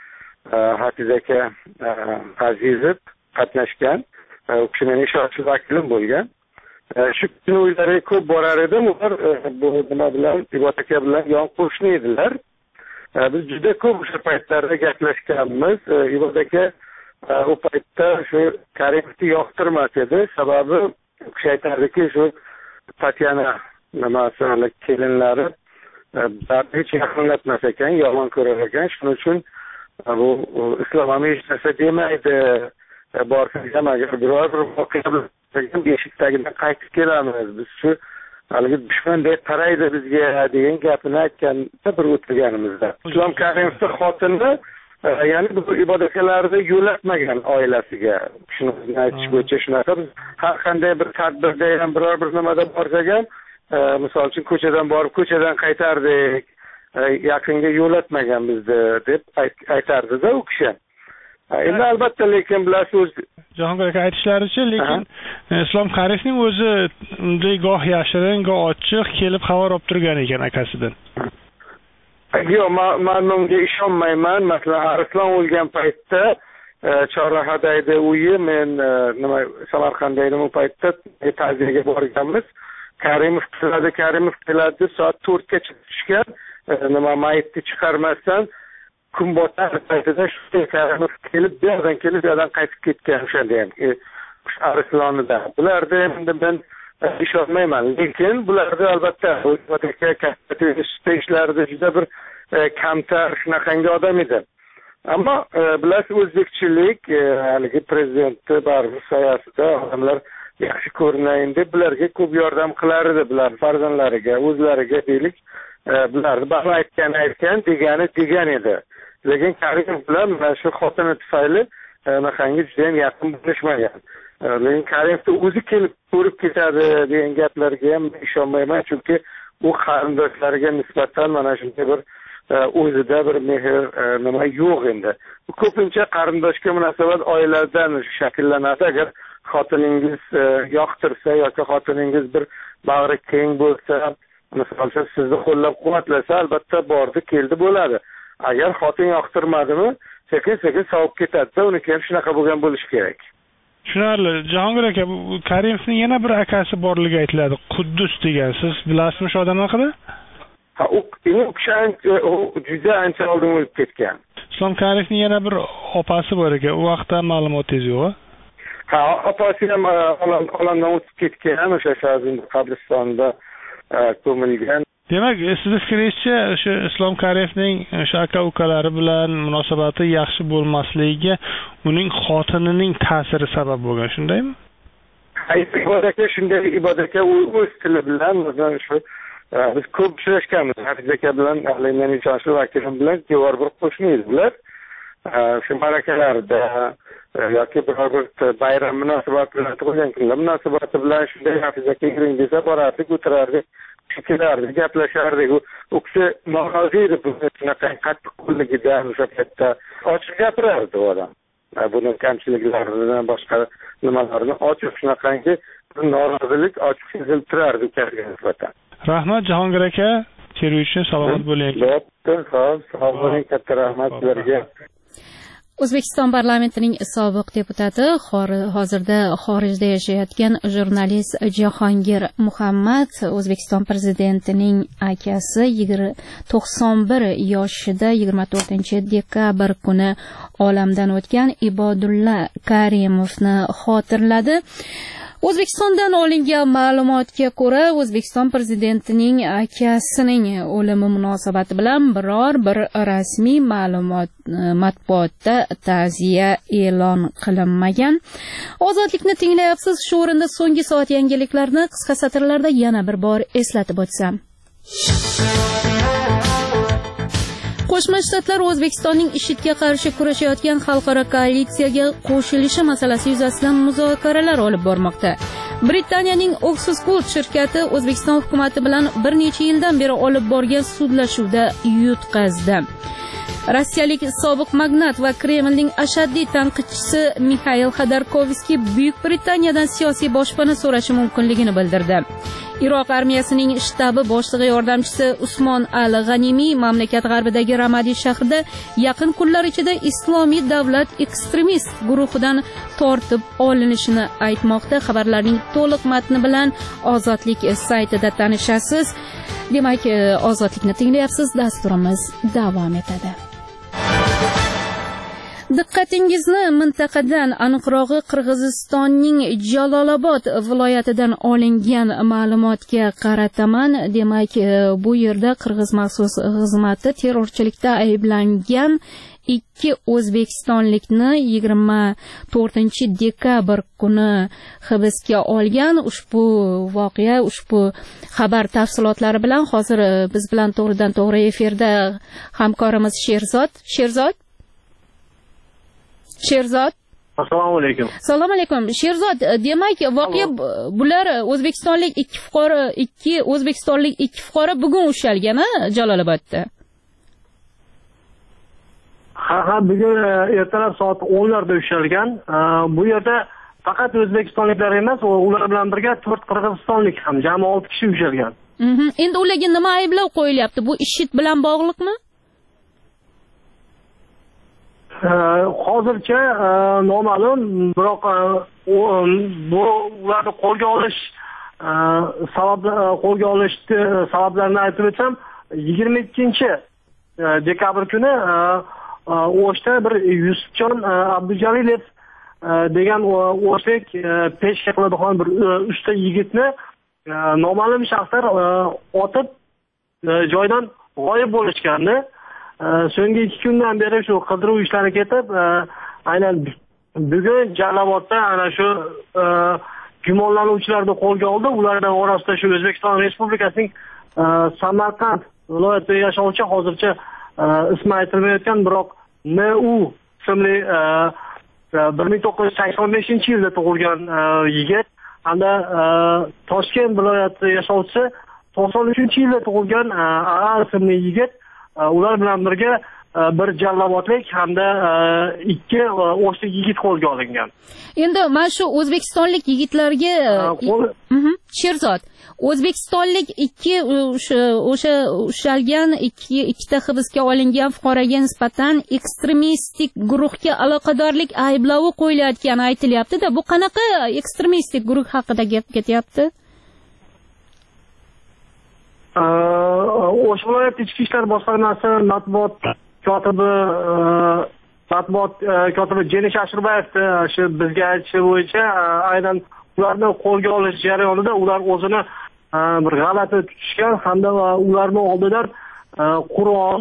Hafiz aka Azizov qatnashgan. U kishi mening ishonchli vakilim bo'lgan. Shu kuni uylariga ko'p borar edim. Ular bu nima bilan, Ibot aka bilan yon qo'shni edilar. Biz juda ko'p o'sha paytlarda gaplashganmiz. Ibot aka u paytda shu Karimovni yoqtirmas edi. Sababi u kishi aytardiki, shu Tatyana nimasi kelinlari hech yaqinlatmas ekan, yomon ko'rar ekan. Shuning uchun bu islom ham hech narsa demaydi. Borsak ham agar biror bir voqea bo'lsa, beshikdagidan qaytib kelamiz. Biz shu haligi dushmandek qaraydi bizga degan gapini aytganda bir o'tirganimizda. Islom Karimovning xotini ya'ni bu ibodatlarni yo'latmagan oilasiga. Shuni aytish bo'yicha shunaqa, biz har qanday bir tadbirda ham biror bir nimada borsak ham, misol uchun ko'chadan borib ko'chadan qaytardik, yaqinga yo'latmagan bizni deb aytardi-da u kishi. Endi albatta, lekin bilasiz, Jahongir aka aytishlaricha, lekin Islom Karimovning o'zi unday goh yashirin, goh ochiq kelib xabar olib turgan ekan akasidan. Yo'q, men bunga ishonmayman. Masalan, Arslon o'lgan paytda Chorrahadagi uyi, men Samarqandda edim u paytda, ta'ziyaga borganmiz. Karimov keladi, soat 4gacha tushgan. Mayitni chiqarmasdan kun botar paytida shu Karimov kelib, bu yerdan qaytib ketgan o'shanda ham Arslonida. Bularda endi men ishonmayman, lekin bularda albatta ishlarida juda bir kamtar shunaqangi odam edi. Ammo bilasiz, o'zbekchilik haligi prezidentni baribir soyasida odamlar yaxshi ko'rinayin deb bularga ko'p yordam qilar edi, bular farzandlariga, o'zlariga deylik, bularni ba'zi aytgan, degan edi. Lekin Karimov bilan mana shu xotini tufayli naqangi juda ham yaqin bo'lishmagan. Lekin Karimovni o'zi kelib ko'rib ketadi degan gaplarga ham ishonmayman, chunki u qarindoshlariga nisbatan mana shunday bir o'zida bir mehr nima yo'q endi. Ko'pincha qarindoshga munosabat oiladan shakllanadi. Agar xotiningiz yoqtirsa yoki xotiningiz bir bag'ri keng bo'lsa, masalan, sizni qo'llab-quvvatlasa, albatta bordi, keldi bo'ladi. Agar xotin yoqtirmadimi, sekin-sekin sovib ketadi-da, uniki ham shunaqa bo'lgan bo'lishi kerak. Tushunarli. Jahongir aka, Karimovning yana bir akasi borligi aytiladi, Quddus degan. Siz bilasizmi shu odam haqida? Ha, u juda ancha oldin o'lib ketgan. Islom Karimovning yana bir opasi bor ekan. U vaqtda ma'lumotingiz yo'q-a? Ha, opasi ham olamdan o'tib ketgan, o'sha Shahzinda qabristonida ko'milgan. Demak, sizni fikringizcha, o'sha Islom Karimovning o'sha aka-ukalari bilan munosabati yaxshi bo'lmasligiga uning xotinining ta'siri sabab bo'lgan, shundaymi? Ibot aka o'z tili bilan shu biz ko'p uchrashganmiz. Hafiz aka bilan, mening ishonchli vakilim bilan devor bir qo'shni edilar. Shu marakalarda yoki biror bir bayram munosabati bilan, tug'ilgan kunlar munosabati bilan shunday Hafiz aka kiring desa borardik, o'tirardik, kelardi, gaplashardik. U kishi norozi edi shunaqa qattiq qo'lligidan o'sha paytda ochiq gapirardi u odam. Buni kamchiliklarini, boshqa nimalarni ochiq shunaqangi norozilik ochiq sezilib turardi ukaga nisbatan. Rahmat Jahongir aka, tergov uchun salomat bo'ling. Xo'p, sog' bo'ling, katta rahmat sizlarga. O'zbekiston parlamentining sobiq deputati, hozirda xorijda yashayotgan jurnalist Jahongir Muhammad O'zbekiston prezidentining akasi 91 yoshida 24-dekabr kuni olamdan o'tgan Ibodulla Karimovni xotirladi. O'zbekistondan olingan ma'lumotga ko'ra, O'zbekiston prezidentining akasining o'limi munosabati bilan biror bir rasmiy ma'lumot matbuotda ta'ziya e'lon qilinmagan. Ozodlikni tinglayapsiz. Shu o'rinda so'nggi soat yangiliklarini qisqa satrlarda yana bir bor eslatib o'tsam. Qo'shma Shtatlar O'zbekistonning IShIDga qarshi kurashayotgan xalqaro koalitsiyaga qo'shilishi masalasi yuzasidan muzokaralar olib bormoqda. Britaniyaning Oxford Gold shirkati O'zbekiston hukumati bilan bir necha yildan beri olib borgan sudlashuvda yutqazdi. Rossiyalik sobiq magnat va Kremlning ashaddiy tanqidchisi Mixail Xodorkovskiy Buyuk Britaniyadan siyosiy boshpana so'rashi mumkinligini bildirdi. Iroq armiyasining shtabi boshlig'i yordamchisi Usmon al-G'animiy mamlakat g'arbidagi Ramadi shahrida yaqin kunlar ichida Islomiy davlat ekstremist guruhidan tortib olinishini aytmoqda. Xabarlarning to'liq matni bilan Ozodlik saytida tanishasiz. Demak, Ozodlikni tinglayapsiz. Dasturimiz davom etadi. Diqqatingizni mintaqadan, aniqrog'i Qirg'izistonning Jalolobod viloyatidan olingan ma'lumotga qarataman. Demak, bu yerda Qirg'iz maxsus xizmati terrorchilikda ayblangan 2 o'zbekistonlikni 24-dekabr kuni hibsga olgan. Ushbu voqea, ushbu xabar tafsilotlari bilan hozir biz bilan to'g'ridan to'g'ri efirda hamkorimiz Sherzod. Assalomu alaykum. Assalomu alaykum. Sherzod, demak, voqea bular o'zbekistonlik 2 fuqaro bugun ushalgan, Jalolobodda. Ha, bugun ertalab soat 10larda ushalgan. Bu yerda faqat o'zbekistonliklar emas, ular bilan birga 4 qirg'izistonlik ham, jami 6 kishi ushalgan. Endi ularga nima ayblov qo'yilyapti? Bu IShID bilan bog'liqmi? Hozircha noma'lum, biroq bu ularni qo'lga olish sabablarini aytib o'tsam, 22-dekabr kuni O'shda bir Yusufjon Abdujalilov degan o'zbek peshka qiladigan bir usta yigitni noma'lum shaxslar otib joydan g'oyib bo'lishgandi. So'nggi 2 kundan beri shu qidiruv ishlari ketib, aynan bugun Jalolobodda ana shu gumonlanuvchilarni qo'lga oldi. Ulardan orasida shu O'zbekiston Respublikasining Samarqand viloyatida yashovchi, hozircha ismi aytilmayotgan, biroq MU ismli 1985-yilda tug'ilgan yigit hamda Toshkent viloyatida yashovchi 93-yilda tug'ilgan A ismli yigit, ular bilan birga bir Jalolobodlik hamda 2 o'shlik yigit qo'lga olingan. Endi mana shu o'zbekistonlik yigitlarga Sherzod, o'zbekistonlik 2 o'sha ushalgan 2 ta hibsga olingan fuqaroga nisbatan ekstremistik guruhga aloqadorlik ayblovi qo'yilayotgani aytilyapti-da. Bu qanaqa ekstremistik guruh haqida gap ketyapti? O'sh viloyat ichki ishlar boshqarmasi matbuot kotibi Jenish Ashurbayevni shu bizga aytishi bo'yicha, aynan ularni qo'lga olish jarayonida ular o'zini bir g'alati tutishgan hamda ularning oldidan Qur'on,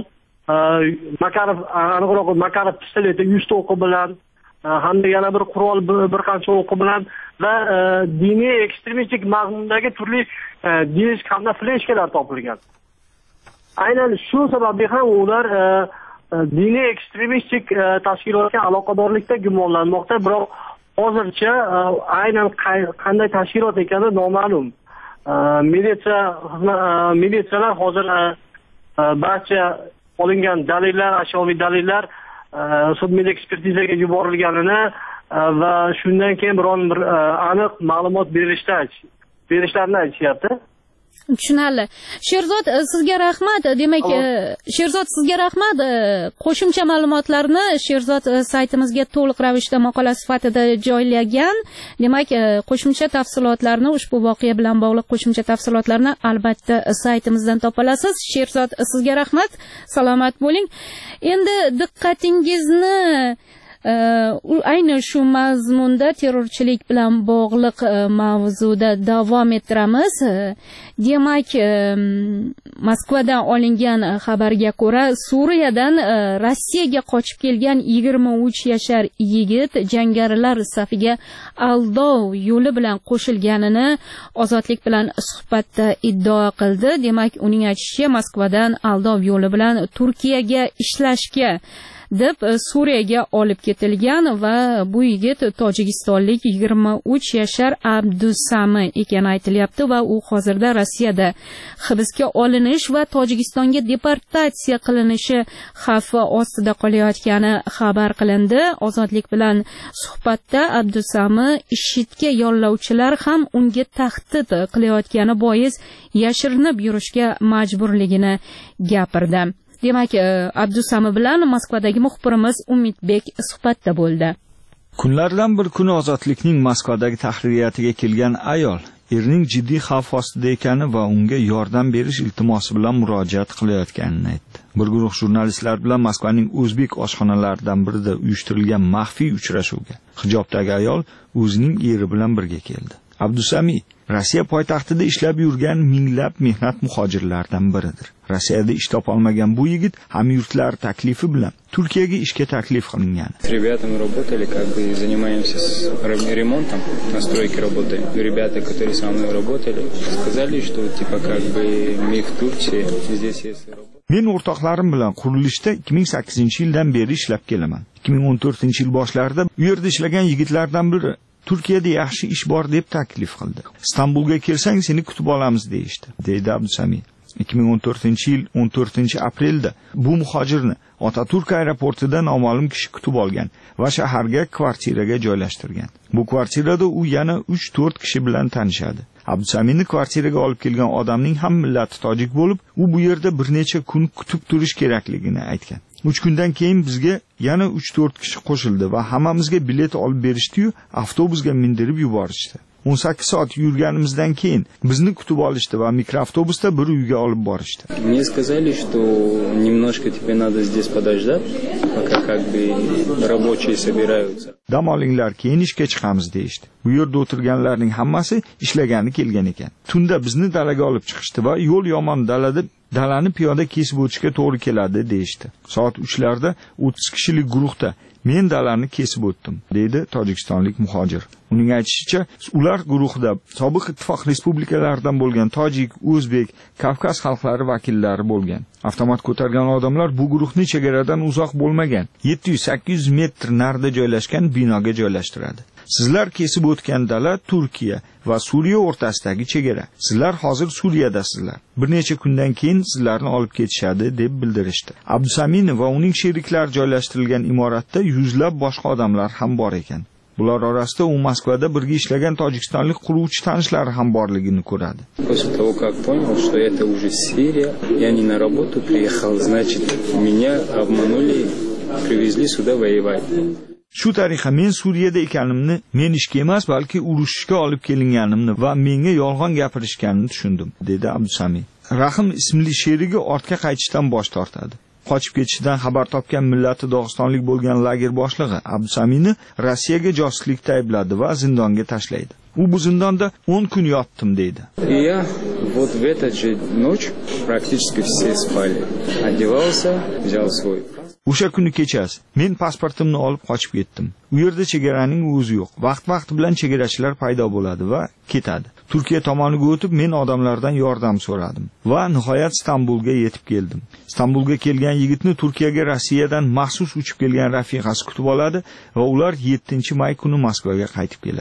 Makarov pistoleti 100 ta o'qi bilan hamda yana bir qurol bir qancha o'qi bilan va diniy ekstremistik mazmundagi turli disk hamda fleshkalar topilgan. Aynan shu sababli ham ular diniy ekstremistik tashkilotga aloqadorlikda gumonlanmoqda, biroq hozircha aynan qanday tashkilot ekani noma'lum. militsiyalar hozir barcha olingan dalillar, ashyoviy dalillar sud-media ekspertizaga yuborilganini va shundan keyin biron bir aniq ma'lumot berishlarini aytishyapti. Tushunarli. Sherzod, sizga rahmat. Demak, Sherzod, sizga rahmat. Qo'shimcha ma'lumotlarni Sherzod saytimizga to'liq ravishda maqola sifatida joylagan. Demak, qo'shimcha tafsilotlarni, ushbu voqea bilan bog'liq qo'shimcha tafsilotlarni albatta saytimizdan topa olasiz. Sherzod, sizga rahmat. Salomat bo'ling. Endi diqqatingizni ayni shu mazmunda terrorchilik bilan bog'liq mavzuda davom ettiramiz. Demak, Moskvadan olingan xabarga ko'ra, Suriyadan Rossiyaga qochib kelgan 23 yashar yigit jangarilar safiga aldov yo'li bilan qo'shilganini Ozodlik bilan suhbatda iddao qildi. Demak, uning aytishicha, Moskvadan aldov yo'li bilan Turkiyaga ishlashga deb Suriyaga olib ketilgan va bu yigit tojikistonlik 23 yashar Abdusami ekani aytilyapti va u hozirda Rossiyada hibsga olinish va Tojikistonga deportatsiya qilinishi xavfi ostida qolayotgani xabar qilindi. Ozodlik bilan suhbatda Abdusami IShIDga yollovchilar ham unga tahdid qilayotgani bois yashirinib yurishga majburligini gapirdi. Demak, Abdusami bilan Moskvadagi muxbirimiz Umidbek suhbatda bo'ldi. Kunlardan bir kuni Ozodlikning Moskvadagi tahririyatiga kelgan ayol erining jiddiy xavf ostida ekani va unga yordam berish iltimosi bilan murojaat qilayotganini aytdi. Bir guruh jurnalistlar bilan Moskvaning o'zbek oshxonalaridan birida uyushtirilgan maxfiy uchrashuvga hijobdagi ayol o'zining eri bilan birga keldi. Abdusami Rossiya poytaxtida ishlab yurgan minglab mehnat muhojirlaridan biridir. Rossiyada ish topolmagan bu yigit hamyurtlar taklifi bilan Turkiyaga ishga taklif qilingan. Ребята, мы работали, занимаемся ремонтом, на стройке работаем. Ребята, которые со мной работали, сказали, что мы в Турции, здесь есть работа. Men o'rtoqlarim bilan qurilishda 2008-yildan beri ishlab kelaman. 2014-yil boshlarida u yerda ishlagan yigitlardan biri Turkiyada yaxshi ish bor deb taklif qildi. Istanbulga kelsang seni kutib olamiz deydi, deydi Abdusami. 2014-yil 14-aprelda bu muhojirni Otaturk aeroportida noma'lum kishi kutib olgan va shaharga kvartiraga joylashtirgan. Bu kvartirada u yana 3-4 kishi bilan tanishadi. Abdusamini kvartiraga olib kelgan odamning ham millati tojik bo'lib, u bu yerda bir necha kun kutib turish kerakligini aytgan. 3 kundan keyin bizga yana 3-4 kishi qo'shildi va hammamizga bilet olib berishdi-yu, avtobusga mindirib yuborishdi. 18 soat yurganimizdan keyin bizni kutib olishdi va mikroavtobusda bir uyga olib borishdi. Мне сказали, что немножко тебе надо здесь подождать, пока рабочие собираются. Dam olinglar, keyin ishga chiqamiz deydi. Bu yerda o'tirganlarning hammasi ishlagani kelgan ekan. Tunda bizni dalaga olib chiqishdi va yo'l yomon dalani piyoda kesib o'tishga to'g'ri keladi deydi. Soat 3larda 30 kishilik guruhda men dalani kesib o'tdim, deydi tojikistonlik muhojir. Uning aytishicha, ular guruhida sobiq ittifoq respublikalaridan bo'lgan tojik, o'zbek, Kavkaz xalqlari vakillari bo'lgan. Avtomat ko'targan odamlar bu guruhni chegaradan uzoq bo'lmagan 700-800 metr narida joylashgan binoga joylashtiradi. Sizlar kesib o'tgan dala Turkiya va Suriya o'rtasidagi chegara. Sizlar hozir Suriyadasizlar. Bir necha kundan keyin sizlarni olib ketishadi deb bildirishdi. Abdusamin va uning sheriklari joylashtirilgan imoratda yuzlab boshqa odamlar ham bor ekan. Bular orasida u Moskvada birga ishlagan tojikistonlik quruvchi tanishlari ham borligini ko'radi. После того, как понял, что это уже Сирия, я не на работу приехал, значит, меня обманули, привезли сюда воевать. Shu tariqa men Suriyada ekanimni, men ishga emas, balki urushga olib kelinganimni va menga yolg'on gapirishganini tushundim, dedi Abdusami. Rahim ismli sherigi ortga qaytishdan bosh tortadi. Qochib ketishidan xabar topgan millati Dog'istonlik bo'lgan lager boshlig'i Abdusamini Rossiyaga josuslikda aybladi va zindonga tashlaydi. U bu zindonda 10 kun yotdim deydi. Я вот в этот же ночь практически все спали. Одевался, взял свой. O'sha kuni kechasi men pasportimni olib qochib ketdim. U yerda chegaraning o'zi yo'q. Vaqt bilan chegarachilar paydo bo'ladi va ketadi. Turkiya tomoniga o'tib men odamlardan yordam so'radim va nihoyat Istanbulga yetib keldim. Istanbulga kelgan yigitni Turkiyaga Rossiyadan maxsus uchib kelgan rafiqasi kutib oladi va ular 7-may kuni Moskvaga qaytib keladi.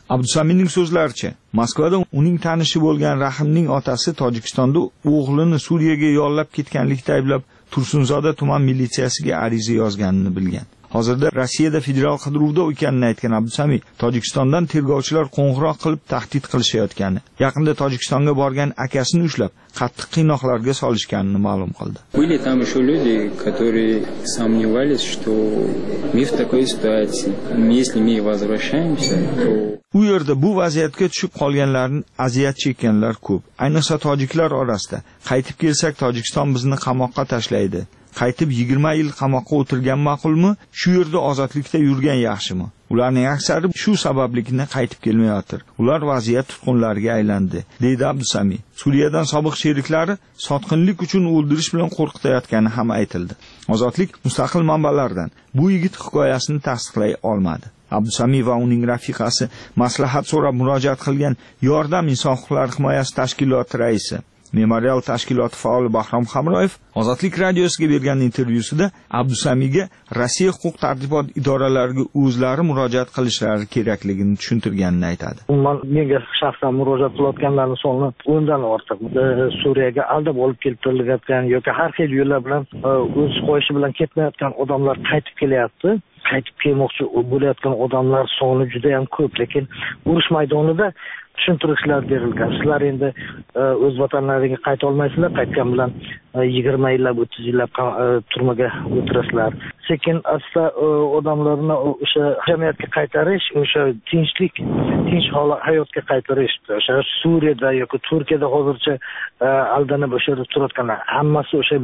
Abdusaminning so'zlaricha, Moskvada uning tanishi bo'lgan Rahimning otasi Tojikistonda o'g'lini Suriyaga yollab ketganlikda ayblab Tursunzoda tuman militsiyasiga ariza yozganini bilgan. Hozirda Rossiyada federal qidiruvda ekanini aytgan Abdusami, Tojikistondan tergovchilar qo'ng'iroq qilib tahdid qilishayotgani, yaqinda Tojikistonga borgan akasini ushlab, qattiq qiynoqlarga solishganini ma'lum qildi. Были там еще люди, которые сомневались, что мы в такой ситуации, если мы возвращаемся, то u yerda bu vaziyatga tushib qolganlarning aziyat chekkanlar ko'p. Ayniqsa tojiklar orasida qaytib kelsak Tojikiston bizni qamoqqa tashlaydi. Qaytib 20 yil qamoqqa o'tirgan ma'qulmi? Shu yerda ozodlikda yurgan yaxshimi? Ularning aksari shu sabablikni qaytib kelmayotir. Ular vaziyat tutqunlariga aylandi, deydi Abdusami. Suriyadan sobiq sheriklari sotqinlik uchun o'ldirish bilan qo'rqitayotgani ham aytildi. Ozodlik mustaqil manbalardan bu yigit hikoyasini tasdiqlay olmadi. Abdusami va uning rafiqasi maslahat so'rab murojaat qilgan Yordam inson huquqlari himoyasi tashkiloti raisi Memorial tashkiloti faoli Bahrom Hamroyev Ozodlik radiosiga bergan intervyusida Abdusamiga Rossiya huquq tartibot idoralariga o'zlari murojaat qilishlari kerakligini tushuntirganini aytadi. Menga shaxsan murojaat qilayotganlarning soni 10 dan ortiq. Suriyaga aldab olib keltirilgan yoki har xil yo'llar bilan o'z xohishi bilan ketmayotgan odamlar qaytib kelyapti. Qaytib kelmoqchi bo'layotgan odamlar soni juda ham ko'p, lekin urush maydonida tushuntirishlar berilgan. Sizlar endi o'z vatanlaringizga qayta olmaysizlar, qaytgan bilan 20 yillab 30 yillab turmaga o'tirasizlar. Sekin asta odamlarni o'sha jamiyatga qaytarish, o'sha tinch hayotga qaytarish, o'sha Suriyada yoki Turkiyada hozircha aldanib o'sha yerda turayotganlar hammasi o'sha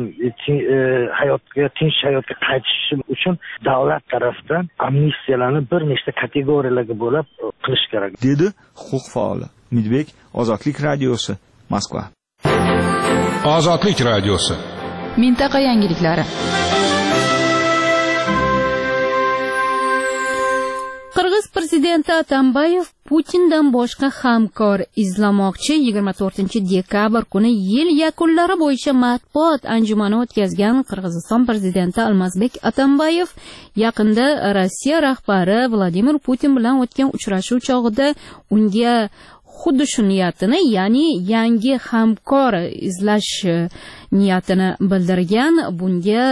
tinch hayotga qaytish uchun davlat tomonidan amnistiyalarni bir nechta kategoriyalarga bo'lib qilish kerak, dedi huquq faoli Umidbek, Ozodlik radiosi, Moskva. Ozodlik radiosi. Mintaqa yangiliklari. Qirg'iz prezidenti Atambayev Putindan boshqa hamkor izlamoqchi 24-dekabr kuni yil yakunlari bo'yicha matbuot anjumani o'tkazgan Qirg'iziston prezidenti Almazbek Atambayev yaqinda Rossiya rahbari Vladimir Putin bilan o'tgan uchrashuv chog'ida unga xuddi shu niyatini, ya'ni yangi hamkor izlash niyatini bildirgan. Bunga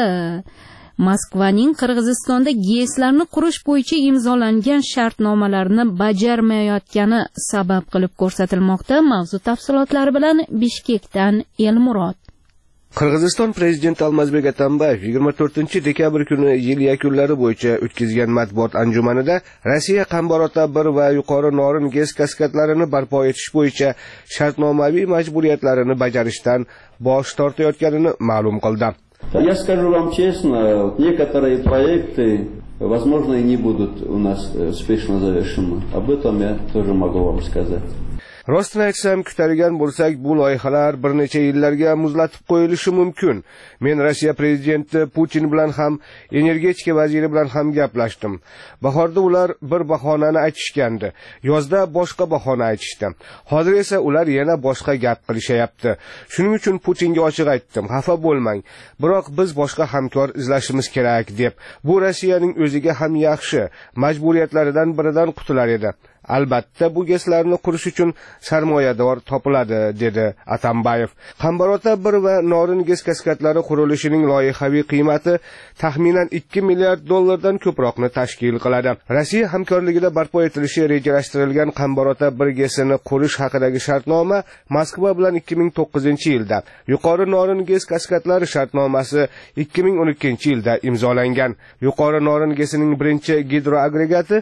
Moskvaning Qirg'izistonda GESlarni qurish bo'yicha imzolangan shartnomalarni bajarmayotgani sabab qilib ko'rsatilmoqda. Mavzu tafsilotlari bilan Bishkekdan Elmurod. Qirg'iziston prezidenti Almazbek Atambayev 24-dekabr kuni yil yakunlari bo'yicha o'tkazgan matbuot anjumanida Rossiya qambarota 1 va yuqori Norin gez kaskadlarini barpo etish bo'yicha shartnomaviy majburiyatlarini bajarishdan bosh tortayotganini ma'lum qildi. Я скажу вам честно, некоторые проекты, возможно, и не будут у нас успешно завершены. Об этом я тоже могу вам сказать. Rostini aytsam, kutilgan bo'lsak, bu loyihalar bir necha yillarga muzlatib qo'yilishi mumkin. Men Rossiya prezidenti Putin bilan ham, energetika vaziri bilan ham gaplashdim. Bahorda ular bir bahonani aytishgandi, yozda boshqa bahona aytishdi. Hozir esa ular yana boshqa gap qilishyapti. Shuning uchun Putinga ochiq aytdim, xafa bo'lmang, biroq biz boshqa hamkor izlashimiz kerak deb. Bu Rossiyaning o'ziga ham yaxshi, majburiyatlaridan biridan qutular edi. Albatta bu GESlarni qurish uchun sarmoyador topiladi, dedi Atambayev. Qambarota 1 va Norin gez kaskadlari qurilishining loyihaviy qiymati taxminan 2 milliard dollardan ko'proqni tashkil qiladi. Rossiya hamkorligida barpo etilishi rejalashtirilgan Qambarota 1 GESini qurish haqidagi shartnoma Moskva bilan 2009-yilda, yuqori Norin gez kaskadlari shartnomasi 2012-yilda imzolangan. Yuqori Norin GESining birinchi gidroagregati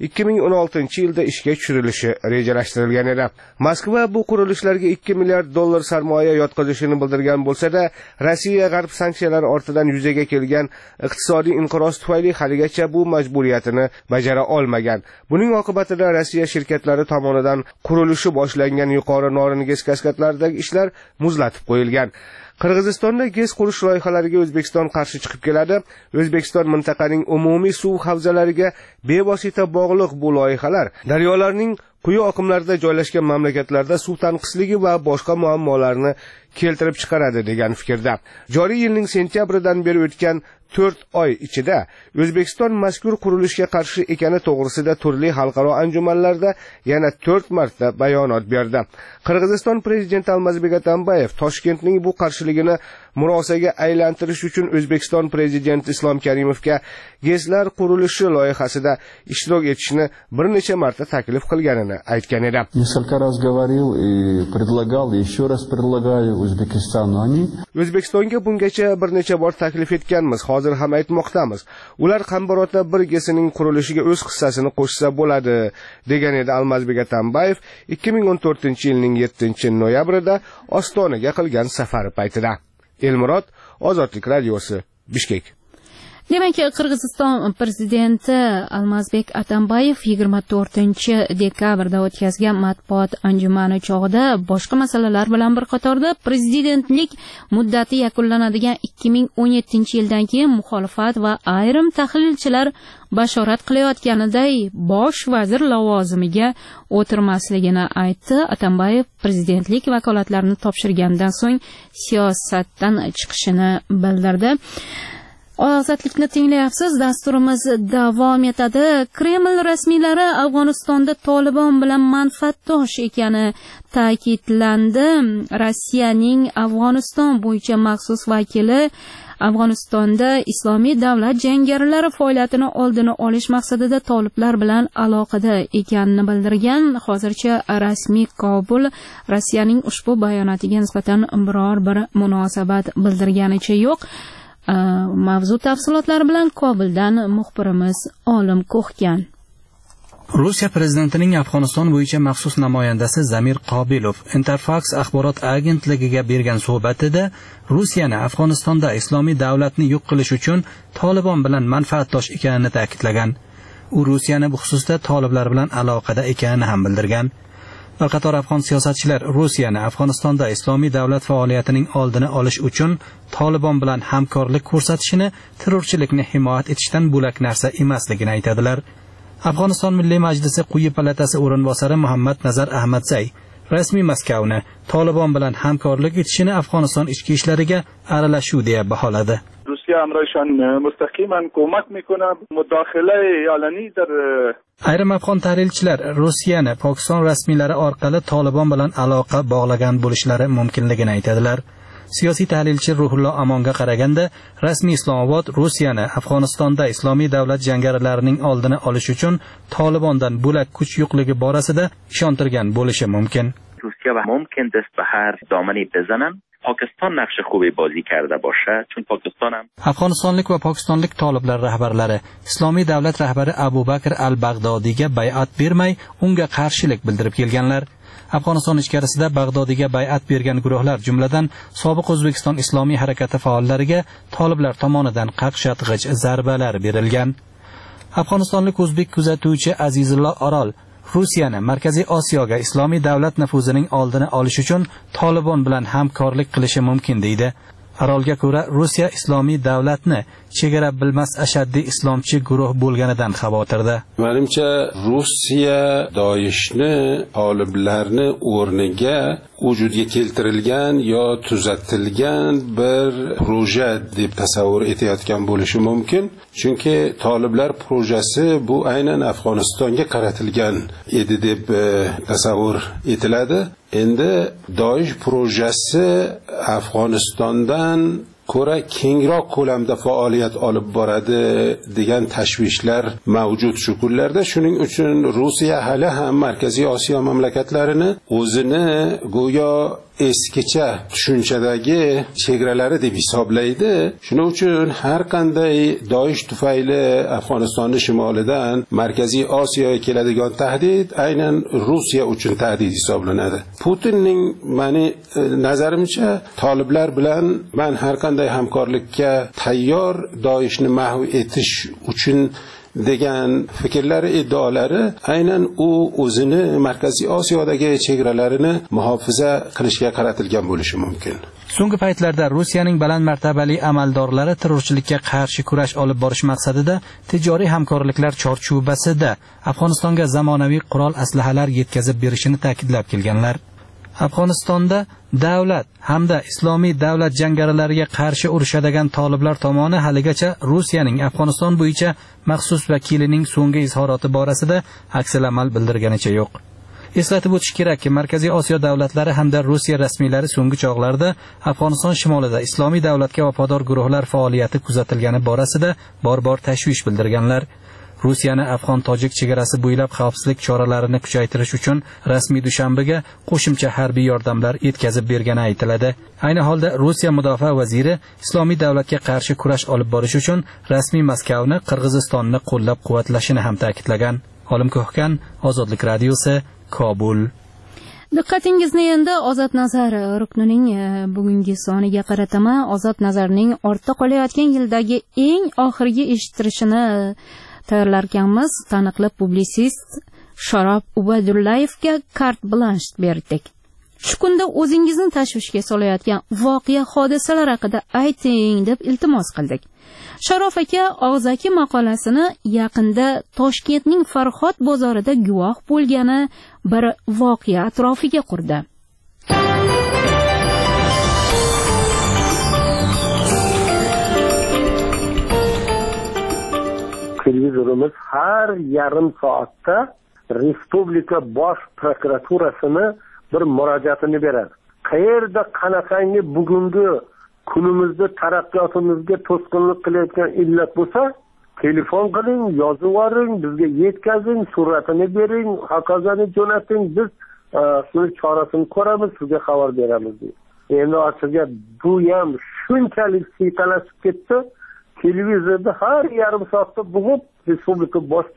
2016-yilda ishga tushirilishi rejalashtirilgan edi. Moskva bu qurilishlarga 2 milliard dollar sarmoya yotqizishini bildirgan bo'lsa-da, Rossiya g'arb sanksiyalari ortidan yuzaga kelgan iqtisodiy inqiroz tufayli haligacha bu majburiyatini bajara olmagan. Buning oqibatida Rossiya shirkatlari tomonidan qurilishi boshlangan yuqori Norin gez kaskadlaridagi ishlar muzlatib qo'yilgan. Qirg'izistonda gez qurish loyihalariga O'zbekiston qarshi chiqib keladi. O'zbekiston mintaqaning umumiy suv havzalariga bevosita bog'liq bu loyihalar daryolarning quyi oqimlarda joylashgan mamlakatlarda suv tanqisligi va boshqa muammolarni keltirib chiqaradi degan fikrda. Joriy yilning sentyabridan beri o'tgan 4 oy ichida O'zbekiston mazkur qurilishga qarshi ekani to'g'risida turli xalqaro anjumanlarda yana 4 marta bayonot berdi. Qirg'iziston prezidenti Almazbek Atambayev Toshkentning bu qarshiligini murosaga aylantirish uchun O'zbekiston prezidenti Islom Karimovga GESlar qurilishi loyihasida ishtirok etishni bir necha marta taklif qilganini aytgan edi. Несколько раз говорил и предлагал, и еще раз предлагаю O'zbekistonga. O'zbekistonga bungacha bir necha bor taklif etganmiz, hozir ham aytmoqdamiz. Ular Qambarota birgesining qurilishiga o'z hissasini qo'shsa bo'ladi, degan edi Almazbek Atambayev 2014-yilning 7-noyabrida Ostonaga qilgan safari paytida. Elmurod, Ozodlik radiosi, Bishkek. Demak, Qirg'iziston prezidenti Almazbek Atambayev 24-dekabrda o'tkazgan matbuot anjumani chog'ida boshqa masalalar bilan bir qatorda prezidentlik muddati yakunlanadigan 2017-yildan keyin muxolifat va ayrim tahlilchilar bashorat qilayotganiday bosh vazir lavozimiga o'tirmasligini aytdi. Atambayev prezidentlik vakolatlarini topshirgandan so'ng siyosatdan chiqishini bildirdi. Ozodlikni tinglayapsiz. Dasturimiz davom etadi. Kreml rasmiylari Afg'onistonda Tolibon bilan manfaatdosh ekani ta'kidlandi. Rossiyaning Afg'oniston bo'yicha maxsus vakili Afg'onistonda islomiy davlat jangarilari faoliyatini oldini olish maqsadida toliblar bilan aloqada ekanini bildirgan. Hozircha rasmiy Kobul Rossiyaning ushbu bayonotiga nisbatan biror bir munosabat bildirganicha yo'q. Mavzu tafsilotlari bilan Kobuldan muxbirimiz Olim Ko'xgan. Rossiya prezidentining Afg'oniston bo'yicha maxsus namoyandasi Zamir Qobilov Interfax axborot agentligiga bergan suhbatida Rossiyani Afg'onistonda islomiy davlatni yo'q qilish uchun Tolibon bilan manfaatdosh ekanini ta'kidlagan. U Rossiyani bu xususda toliblar bilan aloqada ekanini ham bildirgan. Bir qator afg'on siyosatchilar Rossiyani Afg'onistonda islomiy davlat faoliyatining oldini olish uchun Tolibon bilan hamkorlik ko'rsatishini terrorchilikni himoya etishdan bo'lak narsa emasligini aytadilar. Afg'oniston Milliy Majlisi quyi palatasi o'rinbosari Muhammad Nazar Ahmadzay rasmiy Moskvani Tolibon bilan hamkorlik etishini Afg'oniston ichki ishlariga aralashuv deb baholadi. روسیه امرایشان مستقیما کمک میکنه مداخله علنی در ayrim afg'on tahlilchilar Rossiyani Pokiston rasmiylari orqali Tolibon bilan aloqa bog'lagan bo'lishlari mumkinligini aytadilar. Siyosiy tahlilchi Ruhullo Amonga qaraganda, rasmiy Islomobod Rossiyani Afg'onistonda islomiy davlat jangarilarining oldini olish uchun Tolibondan bo'lak kuch yo'qligi borasida ishontirgan bo'lishi mumkin. روسیه و ممکن دست به هر دامنی بزنن. پاکستان نقش خوبی بازی کرده باشه چون پاکستان هم Afg'onistonlik va pokistonlik toliblar rahbarlari islomiy davlat rahbari Abu Bakr al-Bag'dodiyga bay'at bermay, unga qarshilik bildirib kelganlar. Afg'oniston ichkarisida Bag'dodiyga bay'at bergan guruhlar jumladan sobiq O'zbekiston islomiy harakati faollariga toliblar tomonidan qaqshatg'ich zarbalar berilgan. Afg'onistonlik o'zbek kuzatuvchi Azizullo Orol Rossiyani Markaziy Osiyoga islomiy davlat nufuzining oldini olish uchun Tolibon bilan hamkorlik qilishi mumkin deydi. Orolga ko'ra, Rossiya islomiy davlatni chegara bilmas ashaddiy islomchi guruh bo'lganidan xavotirda. Menimcha Rossiya Doishni toliblarni o'rniga vujudga keltirilgan yo tuzatilgan bir proje deb tasavvur etayotgan bo'lishi mumkin. Chunki toliblar projesi bu aynan Afg'onistonga qaratilgan edi deb tasavvur etiladi. Endi Doish projesi Afg'onistondan ko'ra kengroq ko'lamda faoliyat olib boradi degan tashvishlar mavjud shu kunlarda. Shuning uchun Rossiya hali ham Markaziy Osiyo mamlakatlarini o'zini go'yo eskicha tushunchadagi chegaralari deb hisoblaydi. Shuning uchun har qanday Doish tufayli Afg'onistonning shimolidan Markaziy Osiyoga keladigan tahdid aynan Rossiya uchun tahdid hisoblanadi. Putinning meni nazarimcha toliblar bilan men har qanday hamkorlikka tayyor, Doishni mahv etish uchun degan fikrlari, iddaolari aynan u o'zini Markaziy Osiyodagi chegaralarini muhofaza qilishga qaratilgan bo'lishi mumkin. So'nggi paytlarda Rossiyaning baland martabali amaldorlari terrorchilikka qarshi kurash olib borish maqsadida tijoriy hamkorliklar chorchubasida Afg'onistonga zamonaviy qurol aslahalar yetkazib berishini ta'kidlab kelganlar. Afg'onistonda davlat hamda islomiy davlat jangarilariga qarshi urushadigan toliblar tomoni haligacha Rossiyaning Afg'oniston bo'yicha maxsus vakilining so'nggi izhoroti borasida aksal amal bildirganicha yo'q. Eslatib o'tish kerakki, Markaziy Osiyo davlatlari hamda Rossiya rasmiylari so'nggi chog'larda Afg'oniston shimolida islomiy davlatga vafodor guruhlar faoliyati kuzatilgani borasida bor-bor tashvish bildirganlar. Rossiyani Afg'on-tojik chegarasi bo'ylab xavfsizlik choralarini kuchaytirish uchun rasmiy Dushanbaga qo'shimcha harbiy yordamlar yetkazib bergani aytiladi. Ayni holda Rossiya mudofaa vaziri islomiy davlatga qarshi kurash olib borish uchun rasmiy Moskvani Qirg'izistonni qo'llab-quvvatlashini ham ta'kidlagan. Olim Ko'hkan, Ozodlik radiosi, Kobul. Diqqatingizni endi Ozod Nazar ruknining bugungi soniga qarataman. Ozod Nazarning ortda qolayotgan yildagi eng oxirgi eshittirishini tayyorlarkanmiz. Taniqli publisist Sharob Ubadullayevga carte blanche berdik. Shu kunda o'zingizni tashvishga solayotgan voqea hodisalar haqida ayting deb iltimos qildik. Sharof aka og'zaki maqolasini yaqinda Toshkentning Farhod bozorida guvoh bo'lgani bir voqea atrofiga qurdi. Televizorimiz har yarim soatda Respublika bosh prokuraturasini bir murojaatini beradi. Qayerda qanaqangi bugungi kunimizda taraqqiyotimizga to'sqinlik qilayotgan illat bo'lsa, telefon qiling, yozib yuboring, bizga yetkazing, suratini bering, haqozani jo'nating, biz shuni chorasini ko'ramiz, sizga xabar beramiz deydi. Endi ochig'i bu ham shunchalik siyqalashib ketdi, televizorda har yarim soatda bug'ib Respublika bosh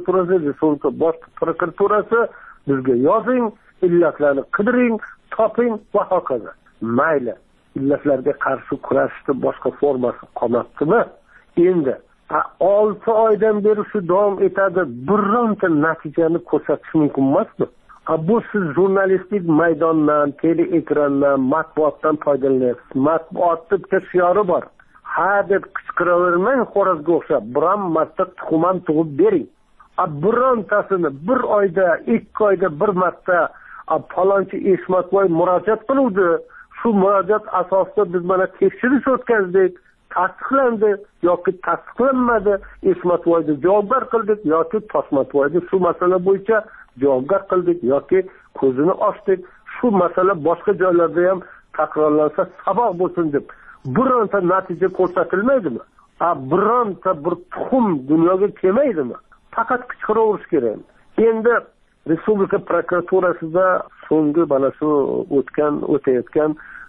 prokuraturasi bizga yozing, illatlarni qidiring, toping va hokazo. Mayli. Illatlarga qarshi kurashishni boshqa formasi qolmabdimi? Endi 6 oydan beri shu davom etadi. Bironta natijani ko'rsatish mumkin emasmi? Bu siz jurnalistik maydondan, teleekrandan, matbuotdan foydalanyapsiz. Matbuotda bitta shiori bor. Ha deb qichqiravermang xo'rozga o'xshab, biron marta tuxum tug'ib bering. Birontasini bir oyda, 2 oyda bir marta falonchi Eshmatvoy murojaat qiluvdi. Shu murojaat asosida biz mana tekshirish o'tkazdik, tasdiqlandi yoki tasdiqlanmadi, Eshmatvoyni javobgar qildik yoki Toshmatvoyni shu masala bo'yicha javobgar qildik yoki ko'zini ochdik. Shu masala boshqa joylarda ham takrorlansa saboq bo'lsin deb bironta natija ko'rsatilmaydimi? Bironta bir tuxum dunyoga kelmaydimi? Faqat qichqiraverish kerak. Endi Respublika prokuraturasida so'nggi mana shu o'tayotgan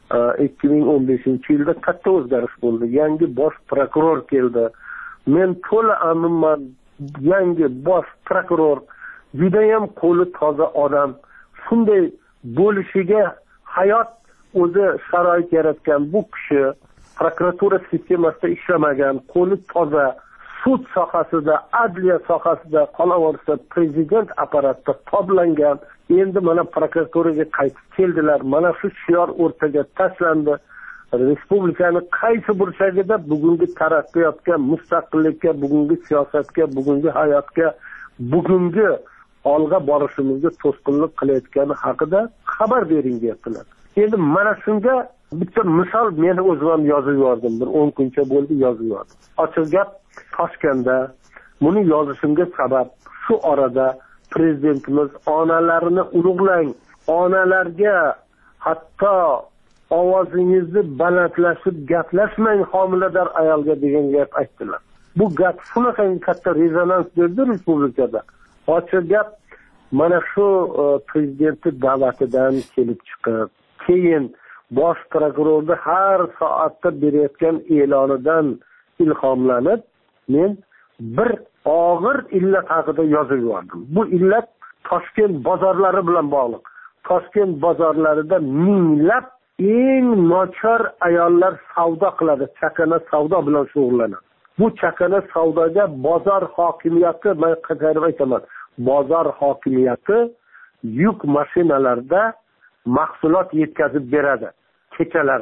2015-yilda katta o'zgarish bo'ldi. Yangi bosh prokuror keldi. Men to'la aminman, yangi bosh prokuror juda ham qo'li toza odam. Shunday bo'lishiga hayot o'zi sharoit yaratgan bu kishi prokuratura sistemasida ishlamagan, qo'li toza, sud sohasida, adliya sohasida, qolaversa prezident apparatida toblangan. Endi mana prokuraturaga qaytib keldilar. Mana shu shior o'rtaga tashlandi. Respublikani qaysi burchagida bugungi taraqqiyotga, mustaqillikka, bugungi siyosatga, bugungi hayotga, bugungi olg'a borishimizga to'sqinlik qilayotgani haqida xabar bering deyaptilar. Endi mana shunga bitta misol men o'zim ham yozib yubordim. Bir 10 kuncha bo'ldi yozib yubordim. Ochiq gap, Toshkentda buni yozishimga sabab shu orada prezidentimiz onalarini ulug'lang, onalarga hatto ovozingizni balandlashib gaplashmang homilador ayolga degan gap aytdilar. Bu gap shunaqa katta rezonans berdi respublikada. Ochiq gap, mana shu prezidentni da'vatidan kelib chiqib, keyin bosh prokurorda har soatda berayotgan e'lonidan ilhomlanib, men bir og'ir illat haqida yozib yubordim. Bu illat Toshkent bozorlari bilan bog'liq. Toshkent bozorlarida minglab eng nochor ayollar savdo qiladi, chakana savdo bilan shug'ullanadi. Bu chakana savdoga bozor hokimiyati, men qaytarib aytaman, bozor hokimiyati yuk mashinalarida mahsulot yetkazib beradi.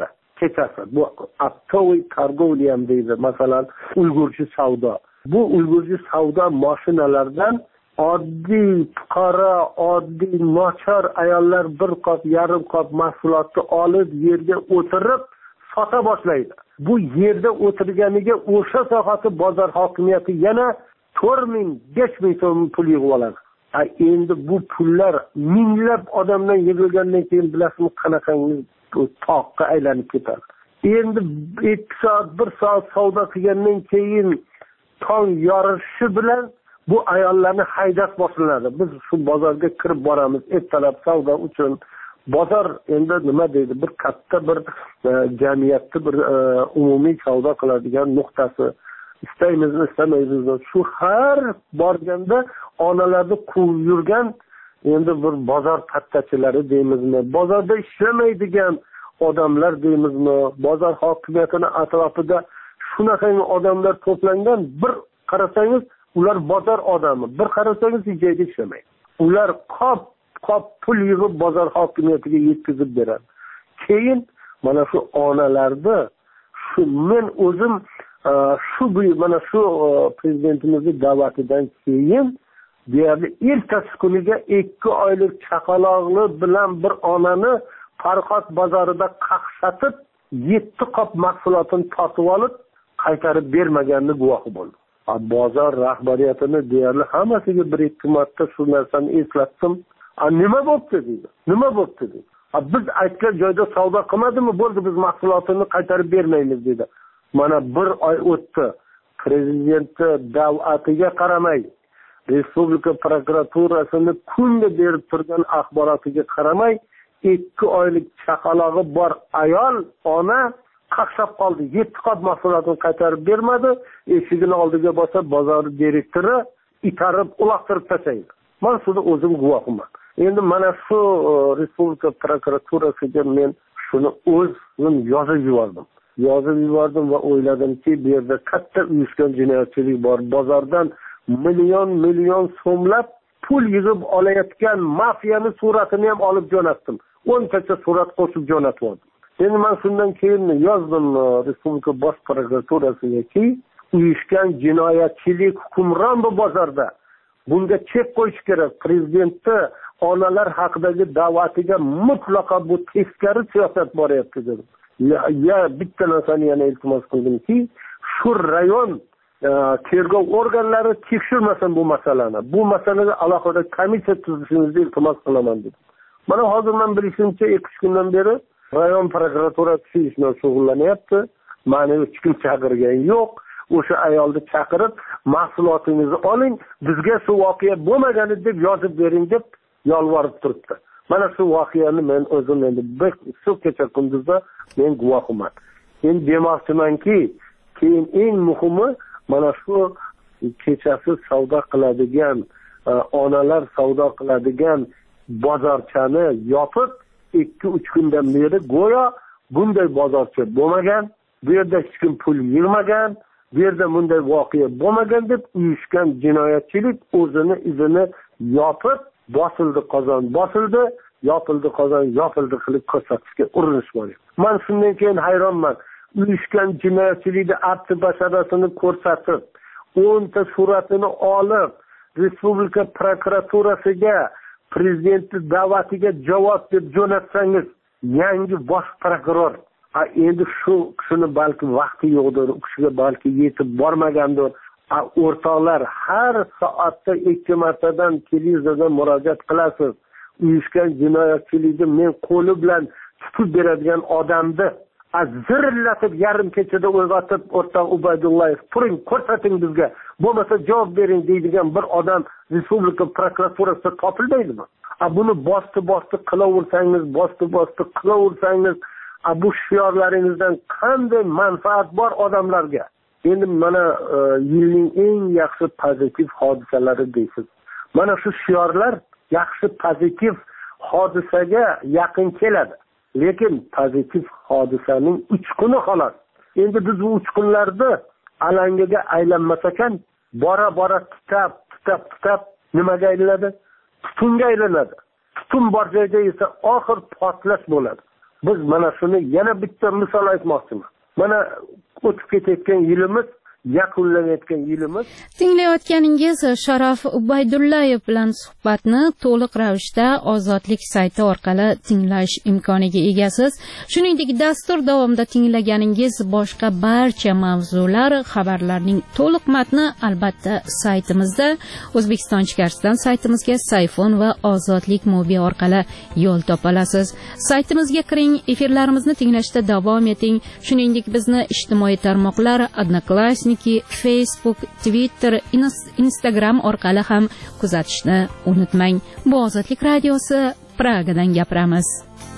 kechasi. Bu optoviy торговля ham deydi. Masalan, ulgurji savdo. Bu ulgurji savdo mashinalaridan oddiy fuqaro, oddiy nochor ayollar bir qop, yarim qop mahsulotni olib yerga o'tirib sota boshlaydi. Bu yerda o'tirganiga o'sha sohati bozor hokimiyati yana 4000, 5000 so'm pul yig'ib oladi. Endi bu pullar minglab odamdan yig'ilgandan keyin bilasizmi qanaqangi toqqa aylanib ketadi. Endi 2 soat, 1 soat savdo qilgandan keyin tong yorishi bilan bu ayollarni haydab boshlanadi. Biz shu bozorga kirib boramiz ertalab savdo uchun. Bozor endi nima deydi? Bir katta bir jamiyatda bir umumiy savdo qiladigan nuqtasi. İstaymizmi, istamaymiz. Shu har borganda onalarni quvib yurgan endi bir bozor pattachilari deymizmi? Bozorda ishlamaydigan odamlar deymizmi? Bozor hokimiyatini atrofida shunaqa odamlar to'plangan. Bir qarasangiz ular bozor odami, bir qarasangiz joyda ishlamaydi. Ular qop pul yig'ib bozor hokimiyatiga yetkazib beradi. Keyin mana shu onalarda shu men o'zim mana shu prezidentimizning da'vatidan keyin deyarli ertasi kuniga 2 oylik chaqaloqli bilan bir onani Farhod bozorida qaqshatib 7 qop mahsulotini totib olib qaytarib bermaganini guvohi bo'ldi. Bozor rahbariyatini deyarli hammasiga 1-2 marta shu narsani eslatdim. Nima bo'pti dedi. Nima bo'pti dedi. Biz aytgan joyda savdo qilmadimi? Bo'ldi, biz mahsulotini qaytarib bermaymiz dedi. Mana 1 oy o'tdi. Prezidentni da'vatiga qaramay, respublika prokuraturasini kunda berib turgan axborotiga qaramay, 2 oylik chaqalog'i bor ayol ona qaqshab qoldi. 7 qop mahsulotini qaytarib bermadi. Eshigini oldiga borsa, bozor direktori itarib, uloqtirib tashlaydi. Men shuni o'zim guvohiman. Endi mana shu respublika prokuraturasiga men shuni o'zim yozib yubordim va o'yladimki, bu yerda katta uyushgan jinoyatchilik bor. Bozordan million so'mlab pul yig'ib olayotgan mafiyani suratini ham olib jo'natdim. 10 tacha surat qo'shib jo'natdim. Endi men shundan keyin yozdim respublika bosh prokuraturasiga, uyushgan jinoyatchilik hukmron bu bozorda. Bunga chek qo'yish kerak. Prezidentni onalar haqidagi da'vatiga mutlaqo bu teskari siyosat boryapti dedim. Ya bitta narsani yana iltimos qildimki, shu rayon tergov organlari tekshirmasin bu masalani. Bu masalaga alohida komissiya tuzishingizni iltimos qilaman dedim. Mana hozir men bilishimcha 2-3 kundan beri rayon prokuraturasi shu ishni shug'ullanyapti. Mani hech kim chaqirgan yo'q. O'sha ayolni chaqirib, mahsulotingizni oling, bizga shu voqea bo'lmagani deb yozib bering deb yolvorib turibdi. Mana shu voqeani men o'zim endi shu kecha kunduzda men guvohiman. Endi demoqchimanki, keyin eng muhimi mana shu kechasi savdo qiladigan onalar savdo qiladigan bozorchani yopib 2-3 kundan beri go'yo bunday bozorcha bo'lmagan, bu yerda hech kim pul yig'magan, bu yerda bunday voqea bo'lmagan deb uyushgan jinoyatchilik o'zini izini yopib, bosildi qozon bosildi, yopildi qozon yopildi qilib ko'rsatishga urinish bo'lyapti. Men shundan keyin hayronman. Uyushgan jinoyatchilikni abti basharasini ko'rsatib, 10 ta suratini olib, respublika prokuraturasiga prezidentning da'vatiga javob deb jo'natsangiz, yangi bosh prokuror endi shuni balki vaqti yo'qdir, u kishiga balki yetib bormagandir. O'rtoqlar, har soatda 2 martadan televizordan murojaat qilasiz. Uyushgan jinoyatchilikni men qo'li bilan tutib beradigan odamni zirlatib yarim kechada uyg'otib, o'rtoq Ubaydullayev, turing, ko'rsating bizga, bo'lmasa javob bering deydigan bir odam respublika prokuraturasida topilmaydimi? Buni bosti qilaversangiz, bu shiorlaringizdan qanday manfaat bor odamlarga? Endi mana yilning eng yaxshi pozitiv hodisalari deysiz. Mana shu shiorlar yaxshi pozitiv hodisaga yaqin keladi. Lekin pozitiv hodisaning 3 kuni xolos. Endi biz bu 3 kunlarda alangaga aylanmas ekan, bora titab nimaga aylanadi? Tutunga aylanadi. Tutun bor joyda esa oxir portlash bo'ladi. biz mana shuni yana bitta misol aytmoqchiman. Mana o'tib ketayotgan yilimiz, yakunlanayotgan yilimiz. Tinglayotganingiz Sharaf Ubaydullayev bilan suhbatni to'liq ravishda Ozodlik sayti orqali tinglash imkoniga egasiz. Shuningdek, dastur davomida tinglaganingiz boshqa barcha mavzular, xabarlarning to'liq matni albatta saytimizda, O'zbekiston ichkarisidan saytimizga Sayfon va Ozodlik mobi orqali yo'l topa olasiz. Saytimizga kiring, efirlarimizni tinglashda davom eting. Shuningdek, bizni ijtimoiy tarmoqlar Odnoklassniki, Facebook, Twitter, Instagram orqali ham kuzatishni unutmang. Bu Ozodlik radiosi, Pragadan gapiramiz.